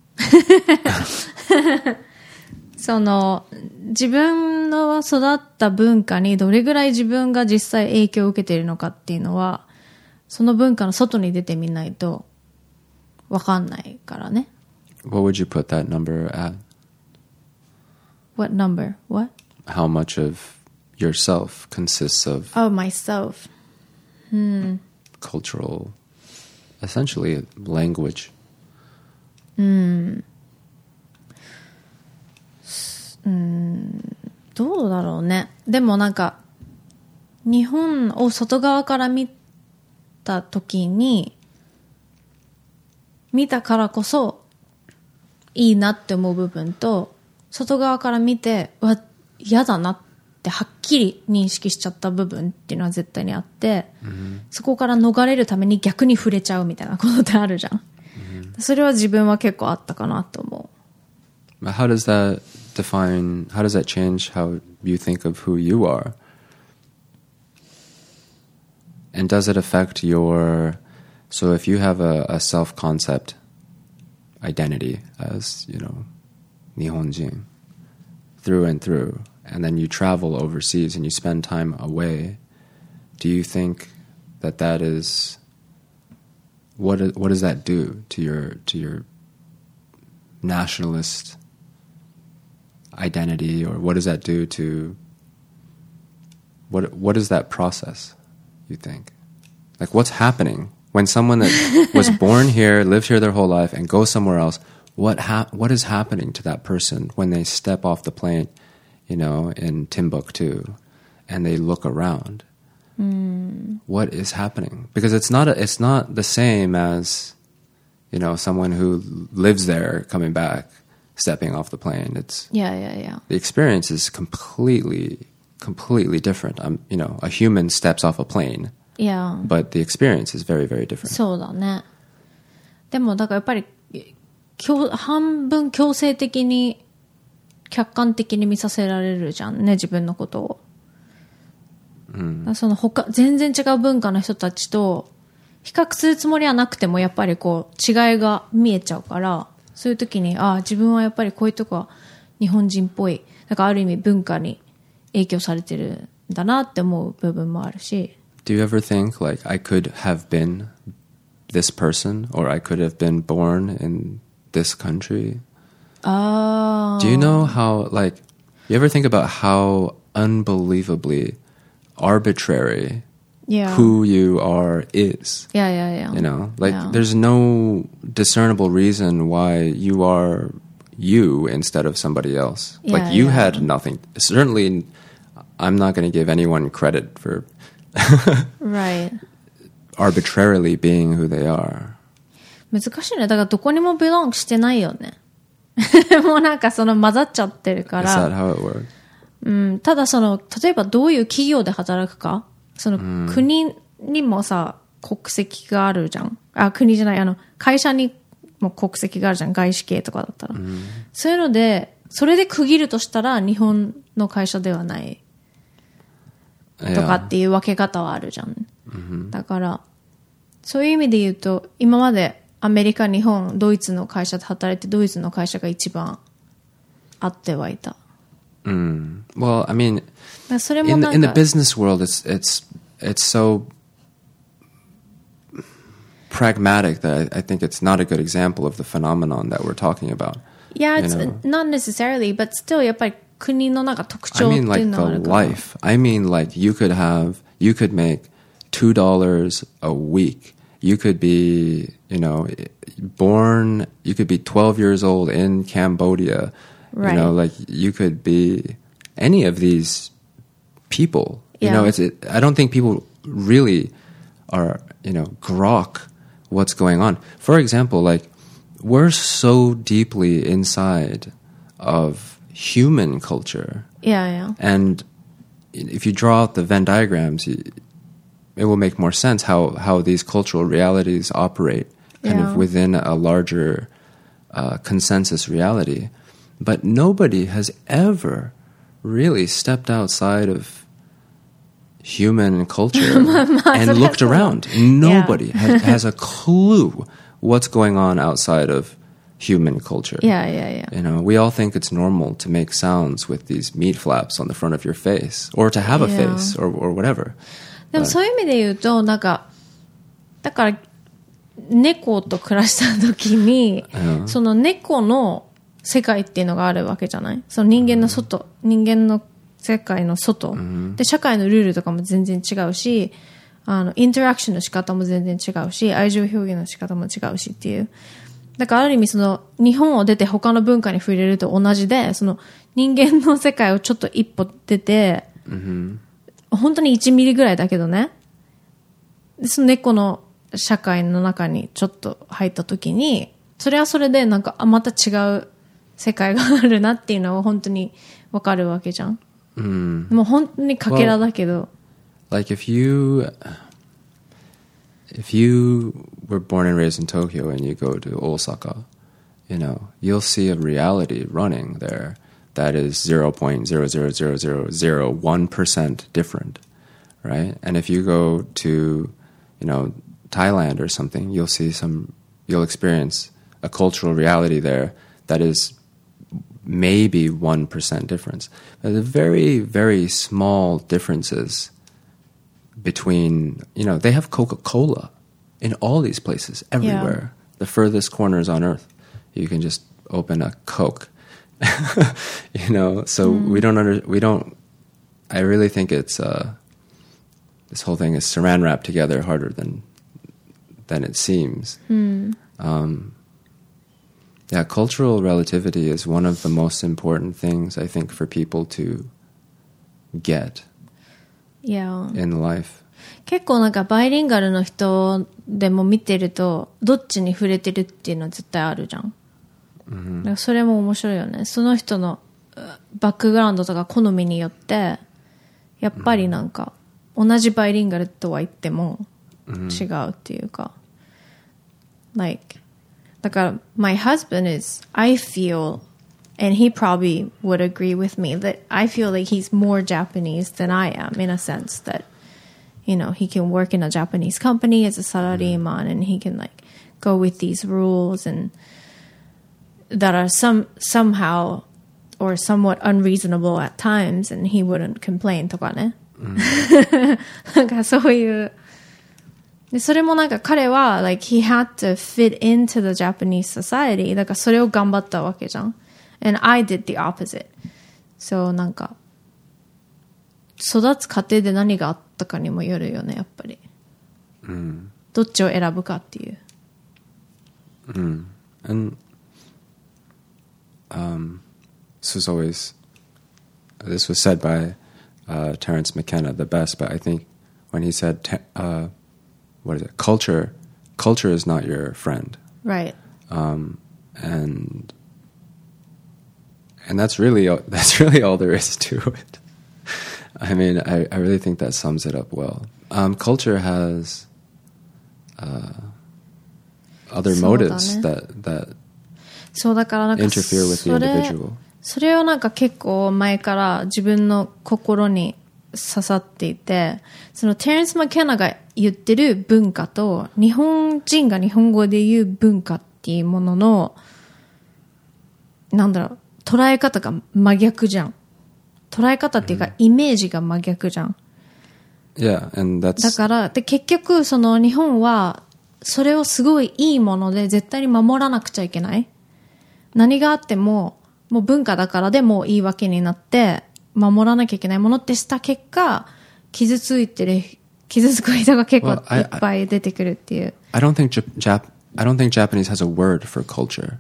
その自分の育った文化にどれぐらい自分が実際影響を受けているのかっていうのは、その文化の外に出てみないと分かんないからね。 What would you put that number at? What number? What? How much of yourself consists of Oh, myself. Hmm. cultural, essentially language? うん。うん、どうだろうね。でもなんか日本を外側から見た時に見たからこそいいなって思う部分と、外側から見てわ嫌だなってはっきり認識しちゃった部分っていうのは絶対にあって、mm-hmm. そこから逃れるために逆に触れちゃうみたいなことってあるじゃん。Mm-hmm. それは自分は結構あったかなと思う。 How does that define, how does that change how you think of who you are? And does it affect your, so if you have a, a self-concept identity as, you know, Nihonjin, through and through, and then you travel overseas and you spend time away, do you think that that is, what, what does that do to your, to your nationalist identity, or what does that do to What what is that process, you think? Like, what's happening when someone that was born here, lived here their whole life, and goes somewhere else? What ha- what is happening to that person when they step off the plane, you know, in Timbuktu, and they look around? Mm. What is happening? Because it's not a, it's not the same as, you know, someone who lives there coming back, stepping off the plane. It's yeah, yeah, yeah. The experience is completely, completely different. I'm, you know, a human steps off a plane, yeah. but the experience is very, very different. そうだね。でもだからやっぱり強半分強制的に客観的に見させられるじゃんね、自分のことを。うん、その他全然違う文化の人たちと比較するつもりはなくてもやっぱりこう違いが見えちゃうから、そういう時にああ自分はやっぱりこういうとこは日本人っぽい、だからある意味文化に影響されてるんだなって思う部分もあるし。 Do you ever think like I could have been this person or I could have been born in this country? Oh. Do you know how, like, you ever think about how unbelievably arbitrary yeah. who you are is? Yeah, yeah, yeah. You know, like, yeah. there's no discernible reason why you are you instead of somebody else. Yeah, like, you yeah. had nothing. Certainly, I'm not going to give anyone credit for right. arbitrarily being who they are. 難しいね。だからどこにも belong してないよね。もうなんかその混ざっちゃってるから。 Is that how it works? うん、ただその、例えばどういう企業で働くか、その国にもさ、国籍があるじゃん。あ、国じゃない、あの、会社にも国籍があるじゃん。外資系とかだったら。うん、そういうので、それで区切るとしたら日本の会社ではない。とかっていう分け方はあるじゃん。 Yeah. だから、そういう意味で言うと、今までアメリカ、日本、ドイツの会社で働いて、ドイツの会社が一番合ってはいた。 Mm. Well, I mean, それも in, なんか in the business world, it's it's it's so pragmatic that I, I think it's not a good example of the phenomenon that we're talking about. Yeah, it's know? not necessarily, but still, やっぱり国のなんか特徴っていうのはあるから。 I mean, like the life. I mean, like you could have, you could make two dollars a week. You could be, you know, born. You could be twelve years old in Cambodia. Right. You know, like you could be any of these people. Yeah. You know, it's. It, I don't think people really are, you know, grok what's going on. For example, like we're so deeply inside of human culture. Yeah, yeah. And if you draw out the Venn diagrams, it will make more sense how how these cultural realities operate, kind yeah. of within a larger uh, consensus reality. But nobody has ever really stepped outside of human culture and looked around. Nobody yeah. has, has a clue what's going on outside of human culture. Yeah, yeah, yeah. You know, we all think it's normal to make sounds with these meat flaps on the front of your face, or to have a yeah. face, or or whatever. でもそういう意味で言うと、なんかだから猫と暮らした時に、 うん、 その猫の世界っていうのがあるわけじゃない？その人間の外、うん、人間の世界の外、うん、で社会のルールとかも全然違うし、あのインタラクションの仕方も全然違うし、愛情表現の仕方も違うしっていう。だからある意味その日本を出て他の文化に触れると同じで、その人間の世界をちょっと一歩出て、 うん、 本当にいちミリぐらいだけどね、その猫の社会の中にちょっと入った時に、それはそれでなんかあまた違う世界があるなっていうのは本当にわかるわけじゃん。うん、もう本当にかけらだけど。 Well, like if you if you were born and raised in Tokyo and you go to Osaka, you know, you'll see a reality running there that is zero point zero zero zero zero zero one percent different, right? And if you go to, you know, Thailand or something, you'll see some, you'll experience a cultural reality there that is maybe one percent difference. But the very, very small differences between, you know, they have Coca-Cola in all these places, everywhere. Yeah. The furthest corners on earth, you can just open a Coke. You know, so mm. we don't under, we don't, I really think it's uh, this whole thing is saran wrapped together harder than than it seems. Mm. Um, yeah, cultural relativity is one of the most important things, I think, for people to get Yeah. in life. 結構なんかバイリンガルの人でも見てるとどっちに触れてるっていうのは絶対あるじゃん。 Mm-hmm. だからそれも面白いよね。その人のバックグラウンドとか好みによってやっぱりなんか同じバイリンガルとは言っても違うっていうか、like だから my husband is I feel and he probably would agree with me that I feel like he's more Japanese than I am in a sense that you know he can work in a Japanese company as a salaryman and he can like go with these rules and that are some somehow or somewhat unreasonable at times and he wouldn't complain とかね。なんかそういうでそれもなんか彼は like he had to fit into the Japanese society だからそれを頑張ったわけじゃん and I did the opposite so なんか育つ過程で何があったかにもよるよねやっぱり、 うん、 どっちを選ぶかっていう、 うん、and um this was always this was said by uh, Terence McKenna the best, but I think when he said te- uh, what is it culture culture is not your friend, right? Um, and and that's really that's really all there is to it. I mean, I, I really think that sums it up well. Um, culture has uh, other motives that that そうだからなんか interfere with the individual. それをなんか結構前から自分の心に刺さっていて、そのテレンス・マケナが言ってる文化と日本人が日本語で言う文化っていうもののなんだろう捉え方が真逆じゃん。捉え方っていうか、mm-hmm. イメージが真逆じゃん。 Yeah, and that's だからで結局その日本はそれをすごいいいもので絶対に守らなくちゃいけない。何があってももう文化だからでもういいわけになって守らなきゃいけないものってした結果傷ついてる傷つく人が結構いっぱい出てくるっていう。 I don't think Jap I don't think Japanese has a word for culture.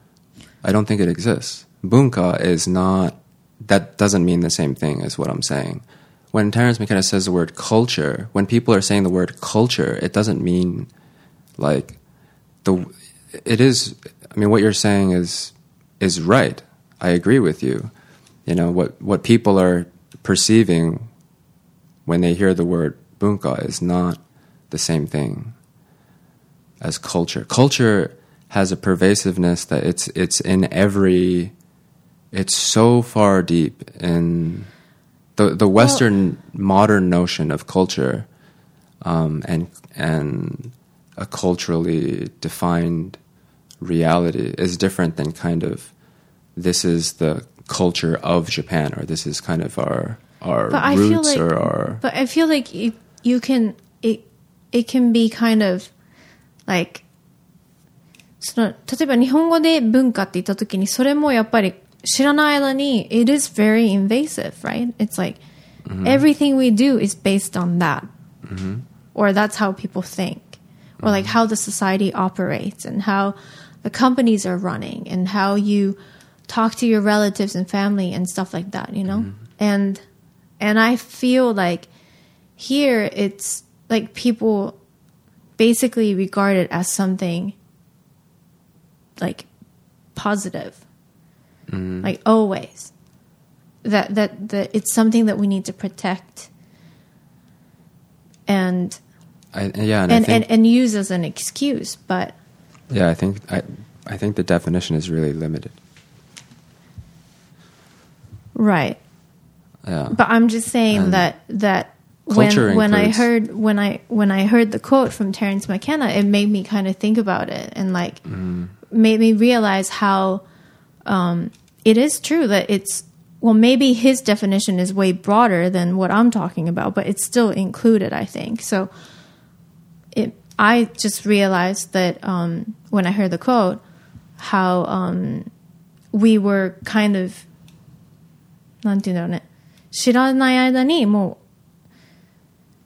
I don't think it exists. Bunka is not that doesn't mean the same thing as what I'm saying. When Terence McKenna says the word culture, when people are saying the word culture, it doesn't mean like the it is I mean what you're saying is is right. I agree with you. You know, what, what people are perceiving when they hear the word bunka is not the same thing as culture. Culture has a pervasiveness that it's it's in every it's so far deep in the the Western well, modern notion of culture um, and and a culturally defined reality is different than kind of this is the culture of Japan or this is kind of our our but roots like, or our but I feel like it, you can it it can be kind of like その例えば日本語で文化って言った時にそれもやっぱり知らない間に it is very invasive, right? It's like mm-hmm. everything we do is based on that mm-hmm. or that's how people think or mm-hmm. like how the society operates and how the companies are running and how you talk to your relatives and family and stuff like that, you know? Mm-hmm. And and I feel like here it's like people basically regard it as something like positive. Mm-hmm. Like always. That, that that it's something that we need to protect and I, yeah, and, and, I think, and, and use as an excuse, but yeah, I think I I think the definition is really limited. Right. Yeah. But I'm just saying and that that when when I heard when I when I heard the quote from Terence McKenna, it made me kind of think about it and like mm. made me realize how um, it is true that it's well maybe his definition is way broader than what I'm talking about, but it's still included, I think. So it I just realized that um, when I heard the quote, how um, we were kind of なんていうんだろうね知らない間にもう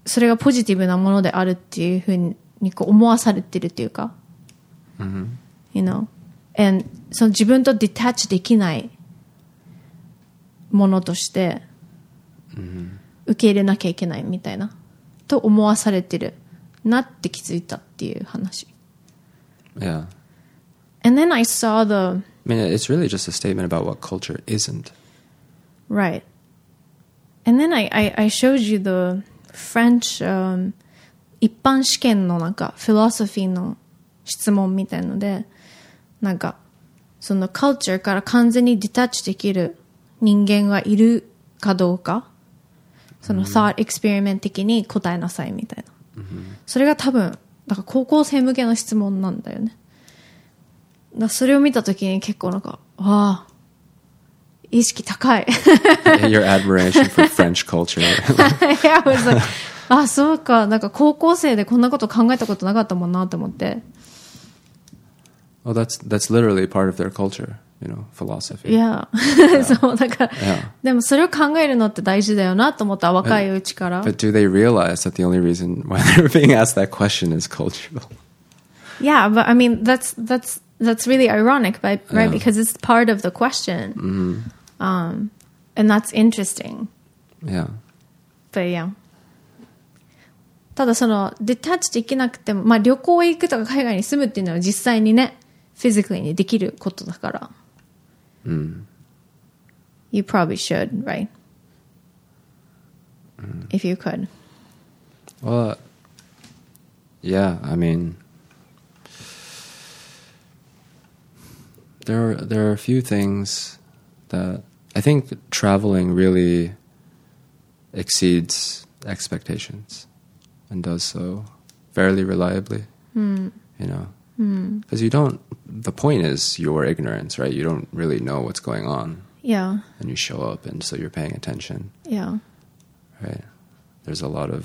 それがポジティブなものであるっていうふうにこう思わされてるっていうか、 Mm-hmm. you know, and その自分とディタッチできないものとして、 Mm-hmm. 受け入れなきゃいけないみたいなと思わされてるなって気づいたっていう話。 Yeah. And then I saw the I mean, it's really just a statement about what culture isn't. right. And then I, I, I showed you the French、um, 一般試験のなんかフィロソフィーの質問みたいので、なんかその culture から完全にディタッチできる人間がいるかどうか、その thought experiment 的に答えなさいみたいな、mm-hmm. それが多分だから高校生向けの質問なんだよね。だそれを見たときに結構なんか、わあ、意識高い。 Your admiration for French culture. Yeah, I was like, あ、そうか、なんか高校生でこんなこと考えたことなかったもんなと思って。 Well, that's that's literally part of their culture, you know, philosophy. Yeah. Yeah. そうだから、 Yeah. でもそれを考えるのって大事だよなと思った若いうちから。 But, but do they realize that the only reason why they're being asked that question is cultural? Yeah, but I mean that's that's that's really ironic, right? Right, Yeah. because it's part of the question, Mm-hmm. um, and that's interesting. Yeah. But yeah. ただそのディタッチできなくても、まあ旅行へ行くとか海外に住むっていうのは実際にね、フィジカルにできることだから。 Mm. You probably should, right? Mm. If you could. Well, uh, yeah, I mean, there are, there are a few things that I think traveling really exceeds expectations and does so fairly reliably. Mm. You know, because mm. you don't. The point is your ignorance, right? You don't really know what's going on. Yeah. And you show up, and so you're paying attention. Yeah. Right. There's a lot of.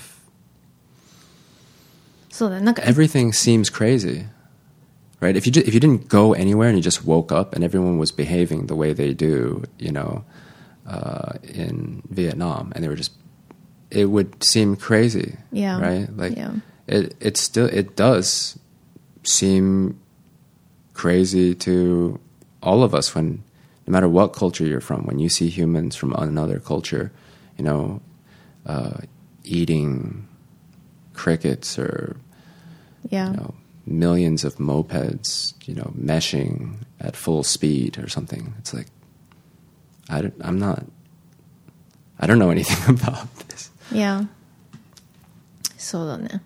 そうだね。なんか Everything seems crazy, right? If you just, if you didn't go anywhere and you just woke up and everyone was behaving the way they do, you know, uh, in Vietnam, and they were just, it would seem crazy, yeah. right? Like yeah. it, it still, it does seem crazy to all of us when, no matter what culture you're from, when you see humans from another culture, you know, uh, eating crickets or yeah. you know, millions of mopeds, you know, meshing at full speed or something. It's like, I don't, I'm not, I don't know anything about this. Yeah. そうだね。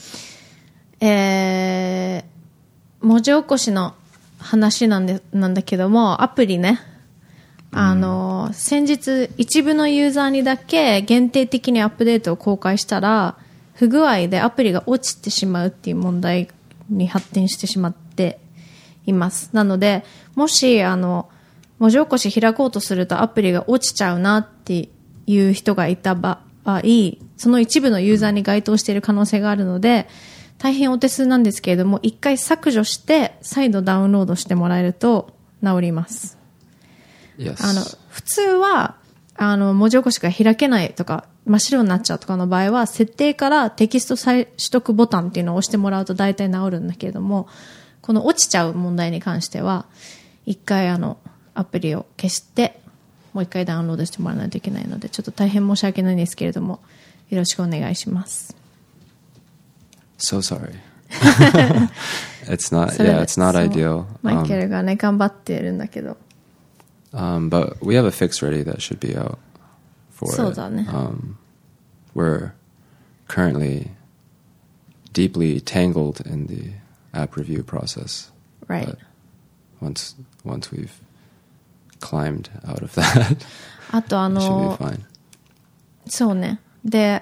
えー、文字起こしの話なんで、なんだけども、アプリね。あの、うん、先日一部のユーザーにだけ限定的にアップデートを公開したら、不具合でアプリが落ちてしまうっていう問題に発展してしまっています。なので、もし、あの、文字起こし開こうとするとアプリが落ちちゃうなっていう人がいた場合、その一部のユーザーに該当している可能性があるので、大変お手数なんですけれども、一回削除して再度ダウンロードしてもらえると治ります。 Yes. あの、普通は、あの、文字起こしが開けないとか、真っ白になっちゃうとかの場合は、設定からテキスト再取得ボタンっていうのを押してもらうと大体治るんだけれども、この落ちちゃう問題に関しては、一回あの、アプリを消して、もう一回ダウンロードしてもらわないといけないので、ちょっと大変申し訳ないんですけれども、よろしくお願いします。 So sorry. It's not, yeah, it's not ideal. マイケルがね、頑張ってるんだけど。 Um, but we have a fix ready that should be out for it. そうだね。 Um, we're currently deeply tangled in the app review process. Right. But once once we've climbed out of that, あとあの it should be fine. そうね。で、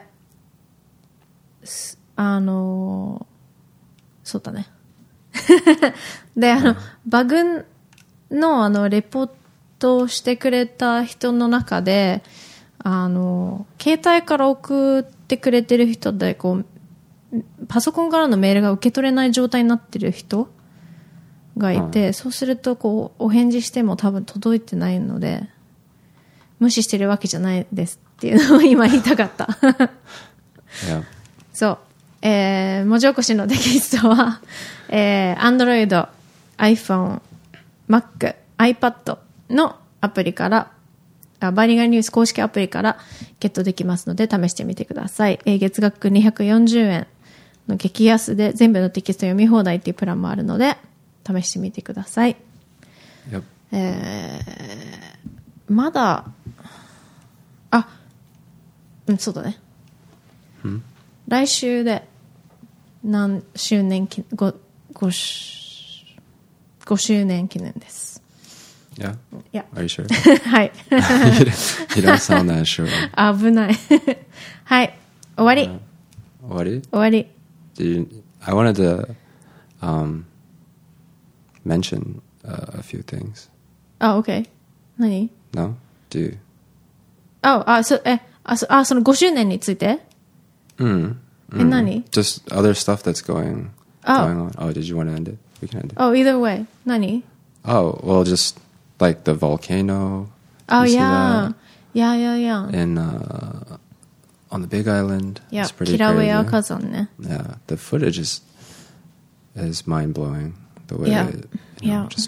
あのそうだね。で、あの、バグのあのレポートしてくれた人の中で、あの携帯から送ってくれてる人でこうパソコンからのメールが受け取れない状態になってる人がいて、うん、そうするとこうお返事しても多分届いてないので無視してるわけじゃないですっていうのを今言いたかった。 Yeah. そう。えー、文字起こしのテキストは、えー、Android、iPhone、Mac、iPad のアプリから、バイリンガルニュース公式アプリからゲットできますので試してみてください。えー、月額にひゃくよんじゅうえんの激安で全部のテキスト読み放題っていうプランもあるので試してみてください。 Yep. えー、まだ、あ、うん、そうだね。 Hmm? 来週で何周年記念、ご、ごし、ご周年記念です。 Yeah? Yeah. Are you sure? はい。 you, don't, you don't sound that sure. 危ない。はい。終わり。 Uh, 終わり? 終わり。 Do you, I wanted to um, mention uh, a few things. あ、OK。何? No? Do you? あ、あ、そ、え、あ、そ、あ、そのご周年について? Mm. え、何? Just other stuff that's going, Oh. going on. Oh, did you want to end it? We can end it. Oh, either way. 何? Oh, well, just like the volcano. Oh, You see yeah. that? Yeah, yeah, yeah. In, uh, on the Big Island. Yeah, It's pretty Kilauea crazy. 火山ね。 Yeah, the footage is is mind blowing. The way Yeah. it, you know, Yeah. just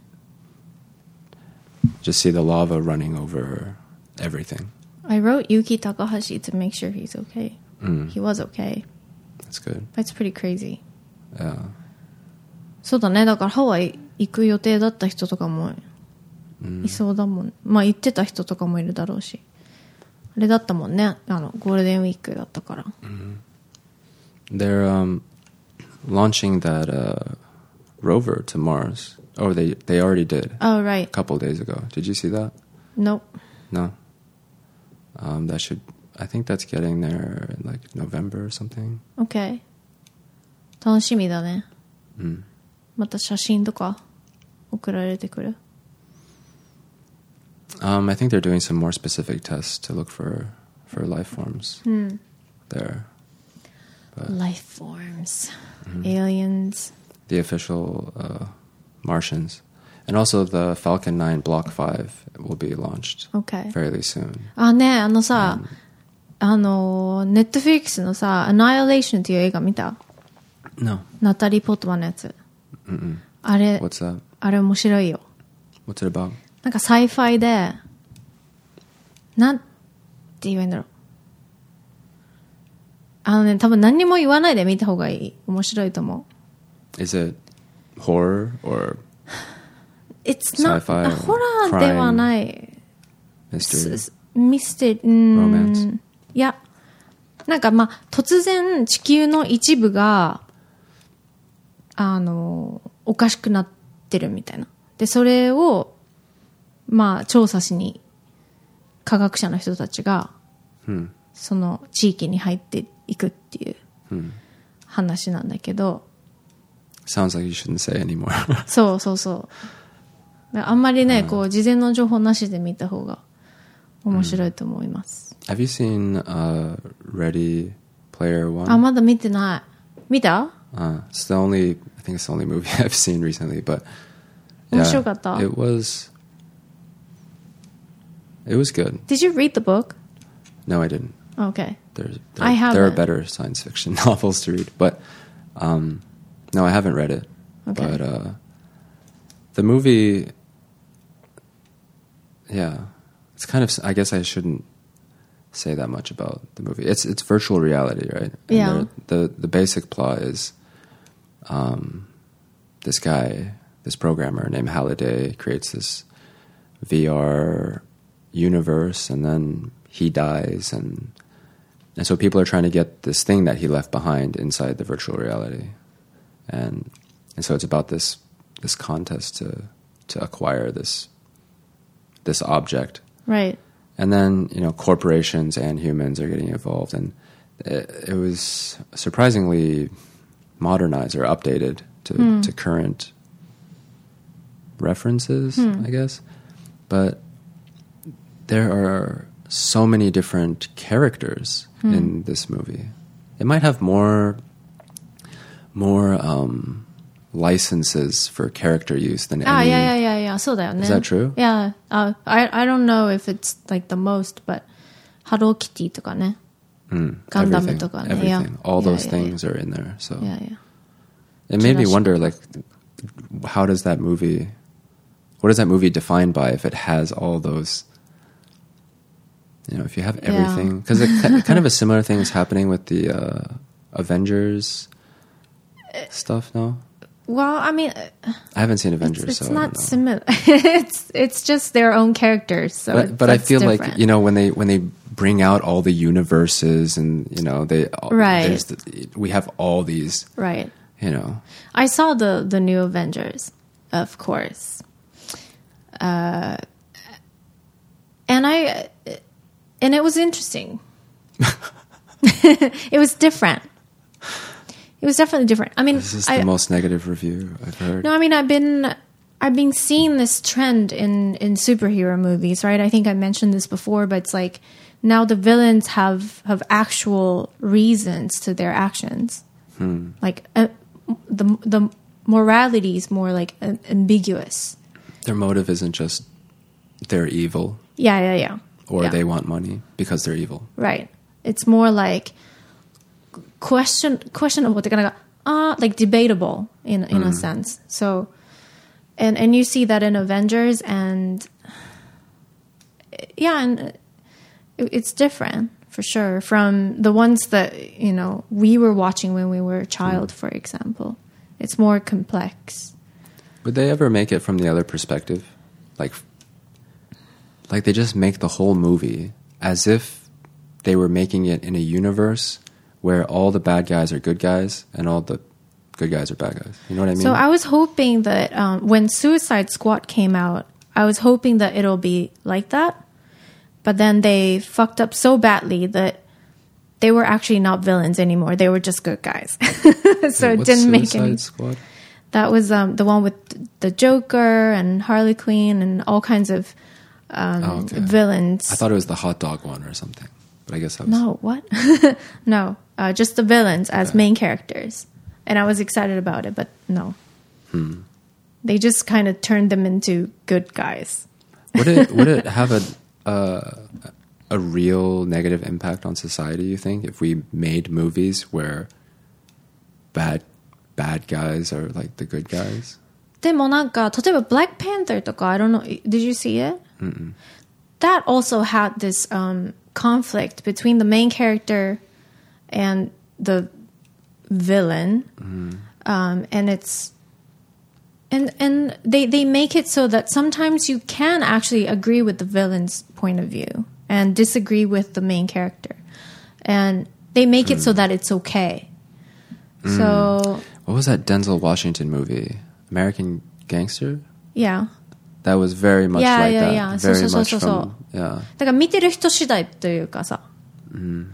just see the lava running over everything. I wrote Yuki Takahashi to make sure he's okay. Mm, He was okay. that's good. But it's pretty crazy. Yeah. そうだね。だからハワイ行く予定だった人とかもいそうだもん。まあ行ってた人とかもいるだろうし。あれだったもんね。あの、ゴールデンウィークだったから。 They're um, launching that uh, rover to Mars. Oh, they they already did. Oh, right. A couple days ago. Did you see that? Nope. No. Um, that should. I think that's getting there in like November or something. Okay. 楽しみだね。 Mm. また写真とか送られてくる? Um, I think they're doing some more specific tests to look for for life forms Hmm. there. But Life forms. Aliens. the official uh, Martians, and also the Falcon nine Block five will be launched Okay. fairly soon. あ、ね、あのさ、あの、ネットフリックスのさ、Annihilation っていう映画見た? No. ナタリー・ポットマンのやつ。 Mm-mm. あれ、 What's that? あれ面白いよ。 What's it about? なんかサイファイで、なんて言えばいいんだろう。あのね、多分何にも言わないで見た方がいい。面白いと思う。 Is it horror or It's not, Sci-fi, ホラーではない。 mystery? ミステリー、うーん Romance? いや、なんかまあ、突然地球の一部が、あの、おかしくなってるみたいな。で、それを、まあ、調査しに、科学者の人たちが、 Hmm. その地域に入っていくっていう Hmm. 話なんだけど、 Sounds like you shouldn't say anymore. そうそうそう。あんまりね、こう、事前の情報なしで見た方が面白いと思います。 Have you seen uh, Ready Player One? あ、まだ見てない。見た? Uh, it's the only, I think it's the only movie I've seen recently, but 面白かった? it was, it was good. Did you read the book? No, I didn't. Okay. There's, I there, there are haven't. better science fiction novels to read, but um, no, I haven't read it. Okay. But uh, the movie, yeah, it's kind of. I guess I shouldn't say that much about the movie. It's it's virtual reality, right? And Yeah. The the basic plot is, um, this guy, this programmer named Halliday creates this V R universe, and then he dies, and and so people are trying to get this thing that he left behind inside the virtual reality, and and so it's about this this contest to to acquire this this object, Right. and then you know corporations and humans are getting involved, and it, it was surprisingly modernized or updated to Hmm. to current references, Hmm. I guess, but there are so many different characters Hmm. in this movie. It might have more more um, licenses for character use than あ、 any. いやいやいやいや、そうだよね。 Is that true? Yeah. Uh, I, I don't know if it's like the most, but Hello Kitty とかね。 Mm, ガンダムとかね。 everything, everything. Yeah. All Yeah, those yeah, things are in there. So Yeah, yeah. it made me Jurassic wonder, like, how does that movie, what is that movie defined by if it has all those, you know, if you have everything? Because yeah. kind of a similar thing is happening with the uh, Avengers stuff, no? Well, I mean, I haven't seen Avengers, it's, it's so not similar. it's it's just their own characters. So, but, but I feel different. like, you know, when they when they bring out all the universes and, you know, they right. there's the, we have all these, right? You know, I saw the the new Avengers, of course, uh, and I and it was interesting. It was different. It was definitely different. I mean, this is the I, most negative review I've heard. No, I mean, I've been I've been seeing this trend in in superhero movies, right? I think I mentioned this before, but it's like now the villains have have actual reasons to their actions. Hmm. Like uh, the the morality is more like uh, ambiguous. Their motive isn't just they're evil. Yeah, yeah, yeah. Or yeah. they want money because they're evil. Right. It's more like question questionable, uh, like debatable in in mm. a sense. So, and and you see that in Avengers, and yeah, and it, it's different for sure from the ones that, you know, we were watching when we were a child, mm. for example. It's more complex. Would they ever make it from the other perspective, like like they just make the whole movie as if they were making it in a universe where all the bad guys are good guys and all the good guys are bad guys. You know what I mean? So I was hoping that um, when Suicide Squad came out, I was hoping that it'll be like that. But then they fucked up so badly that they were actually not villains anymore. They were just good guys. So Wait, it didn't make Suicide any... Squad? That was um, the one with the Joker and Harley Quinn and all kinds of um, oh, okay. villains. I thought it was the hot dog one or something. But I guess that was... No, what? No, uh, just the villains as okay. main characters. And I was excited about it, but no. Hmm. They just kind of turned them into good guys. Would it would it have a uh, a real negative impact on society, you think, if we made movies where bad bad guys are like the good guys? でもなんか、例えば Black Panther とか、I don't know, did you see it? Mm-mm. That also had this um, conflict between the main character and the villain. Mm-hmm. Um, and it's and and they, they make it so that sometimes you can actually agree with the villain's point of view and disagree with the main character. And they make mm. it so that it's okay. Mm. So what was that Denzel Washington movie? American Gangster? Yeah. That was very much yeah, like yeah, that. Yeah. Very そうそう much そうそう。 from, yeah. だから見てる人次第というかさ。 Mm.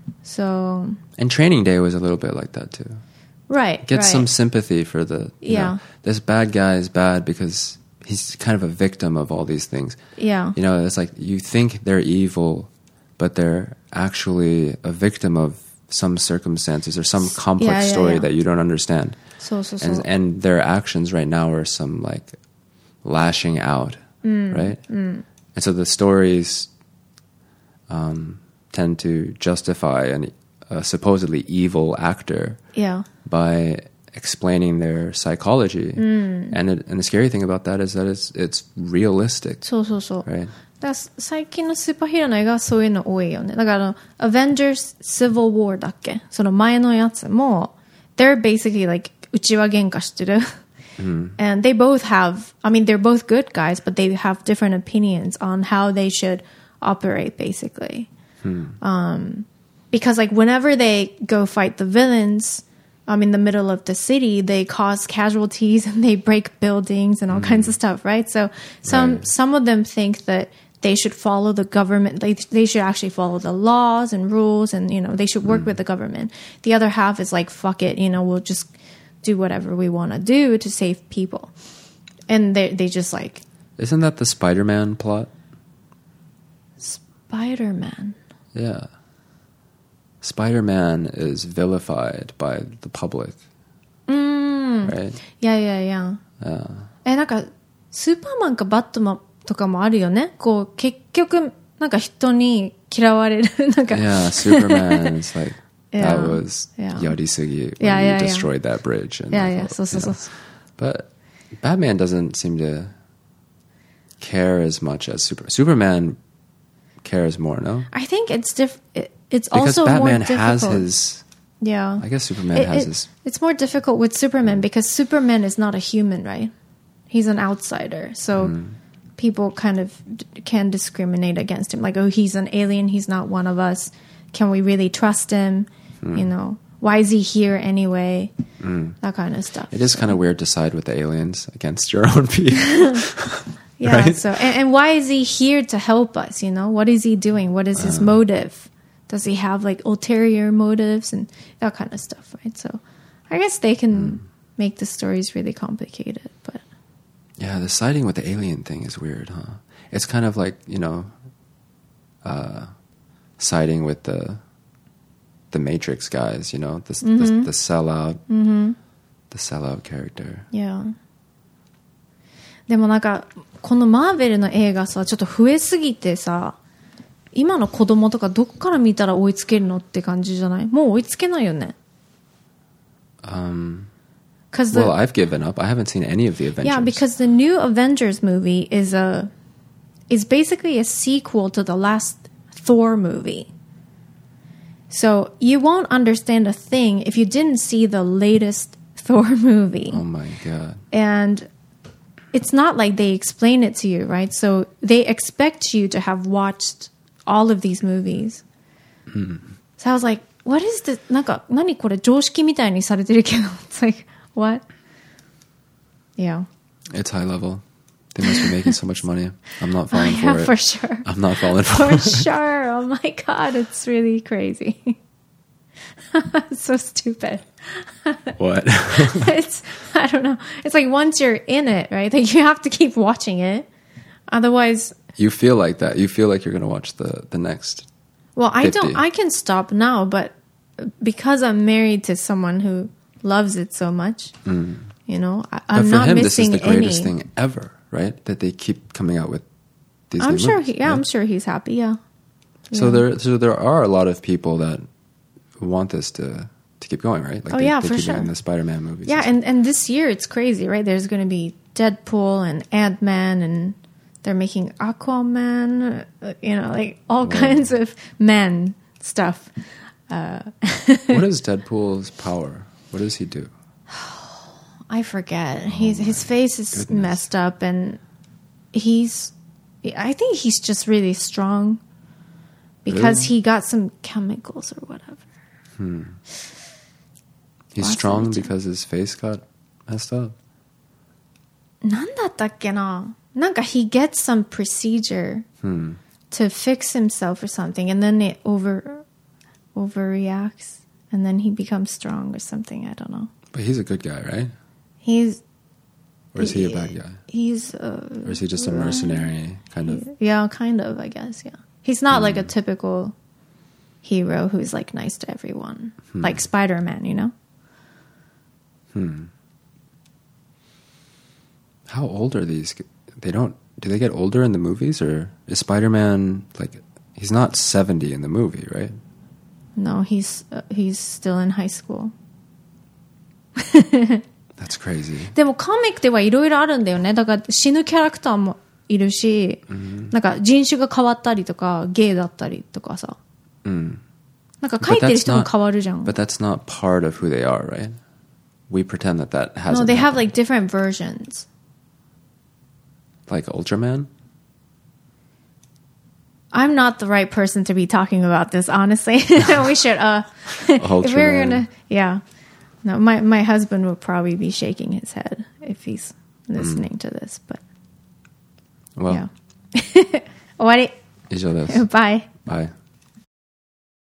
So. And Training Day was a little bit like that too. Right. Get right. some sympathy for the. You yeah. know, this bad guy is bad because he's kind of a victim of all these things. Yeah. You know, it's like you think they're evil, but they're actually a victim of some circumstances or some complex yeah, yeah, story yeah. that you don't understand. So, so, so. And, and their actions right now are some like lashing out, mm, right? Mm. And so the stories um, tend to justify an, a supposedly evil actor yeah. by explaining their psychology. Mm. And it, and the scary thing about that is that it's it's realistic. そうそうそう。 Right? だから最近のスーパーヒーローの映画はそういうの多いよね。だからあの Avengers Civil War だっけ？その前のやつも they're basically like 内輪喧嘩してる。 Mm. And they both have, I mean, they're both good guys, but they have different opinions on how they should operate, basically. Hmm. Um, because, like, whenever they go fight the villains, um, in the middle of the city, they cause casualties and they break buildings and all mm. kinds of stuff, right? So some right. some of them think that they should follow the government. They they should actually follow the laws and rules, and you know they should work mm. with the government. The other half is like, fuck it, you know, we'll just do whatever we want to do to save people. And they they just like... Isn't that the Spider-Man plot? Spider-Man? Yeah. Spider-Man is vilified by the public. Mm. Right? Yeah, yeah, yeah. Yeah. え、なんか、スーパーマンかバットマンとかもあるよね。こう、結局、 なんか人に嫌われる。なんか Yeah, Superman is like, Yeah. that was Yeah. yarisugi when Yeah, you yeah, yeah. destroyed that bridge. And Yeah, like, yeah, so, you so, know. so. But Batman doesn't seem to care as much as Super Superman cares more, no? I think it's diff- it, it's Because also Batman more difficult. has his... Yeah. I guess Superman It- has it- his... It's more difficult with Superman because Superman is not a human, right? He's an outsider. So Mm. people kind of d- can discriminate against him. Like, oh, he's an alien. He's not one of us. Can we really trust him? Mm. You know, why is he here anyway? Mm. That kind of stuff. It is So- kind of weird to side with the aliens against your own people. Yeah. right? So, and, and why is he here to help us? You know, what is he doing? What is his Uh. motive? Does he have like ulterior motives and that kind of stuff, right? So, I guess they can Mm. make the stories really complicated, but Yeah, the siding with the alien thing is weird, huh? It's kind of like, you know, uh, siding with the the Matrix guys, you know, the the, Mhm. the sellout, mm-hmm. the sellout character. Yeah. でもなんかこのマーベルの映画さちょっと増えすぎてさ今の子供とかどっから見たら追いつけるのって感じじゃない？もう追いつけないよね。 Um, Cause the, well, I've given up. I haven't seen any of the Avengers. yeah, because the new Avengers movie is a is basically a sequel to the last Thor movie. So you won't understand a thing if you didn't see the latest Thor movie. Oh my god. And it's not like they explain it to you, right? So they expect you to have watched all of these movies. Mm. So I was like, what is this? なんか、何これ常識みたいにされてるけど。It's like, what? Yeah. It's high level. They must be making so much money. I'm not falling yeah, for it. for sure. I'm not falling for, For it. sure. Oh my God, it's really crazy. It's so stupid. What? It's, I don't know. It's like once you're in it, right? Like you have to keep watching it. Otherwise, You feel like that. You feel like you're going to watch the, the next. well, I fifty. don't, I can stop now, but because I'm married to someone who loves it so much, Mm. you know, I, But I'm for not him, this is missing the greatest any. thing ever, right? That they keep coming out with these I'm new sure, movies, he, yeah, right? I'm sure he's happy. Yeah. So Yeah. there, so there are a lot of people that want this to to keep going, right? Like Oh, they, yeah, they for keep sure. making the Spider-Man movies. Yeah, stuff. and, and this year it's crazy, right? There's going to be Deadpool and Ant-Man, and they're making Aquaman, uh, you know, like all Whoa. kinds of men stuff. Uh, What is Deadpool's power? What does he do? I forget. He's, his face is goodness. messed up, and he's, I think he's just really strong because Really? he got some chemicals or whatever. Hmm. He's Awesome. strong because his face got messed up. なんだったっけな? なんか he gets some procedure Hmm. to fix himself or something, and then it over overreacts, and then he becomes strong or something. I don't know. But he's a good guy, right? He's Or is he a bad guy? He's uh, Or is he just a mercenary kind of? yeah, kind of. I guess. Yeah, he's not like a Hmm. typical hero who's like nice to everyone, Hmm. like Spider-Man. You know. Hmm. How old are these? They don't. Do they get older in the movies, or is Spider-Man like? He's not seventy in the movie, right? No, he's uh, he's still in high school. That's crazy. でもコミックではいろいろあるんだよね。だから死ぬキャラクターもいるし、なんか人種が変わったりとか、ゲイだったりとかさ。 Mm. なんか書いてる人も変わるじゃん。 But that's not part of who they are, right? We pretend that that hasn't. No, they have happened. like different versions. Like Ultraman. I'm not the right person to be talking about this, honestly. We should, uh, if we're Ultraman. gonna, yeah. No, my, my husband would probably be shaking his head if he's listening to this, but Well, yeah. 終わり。 以上です。 Bye. Bye.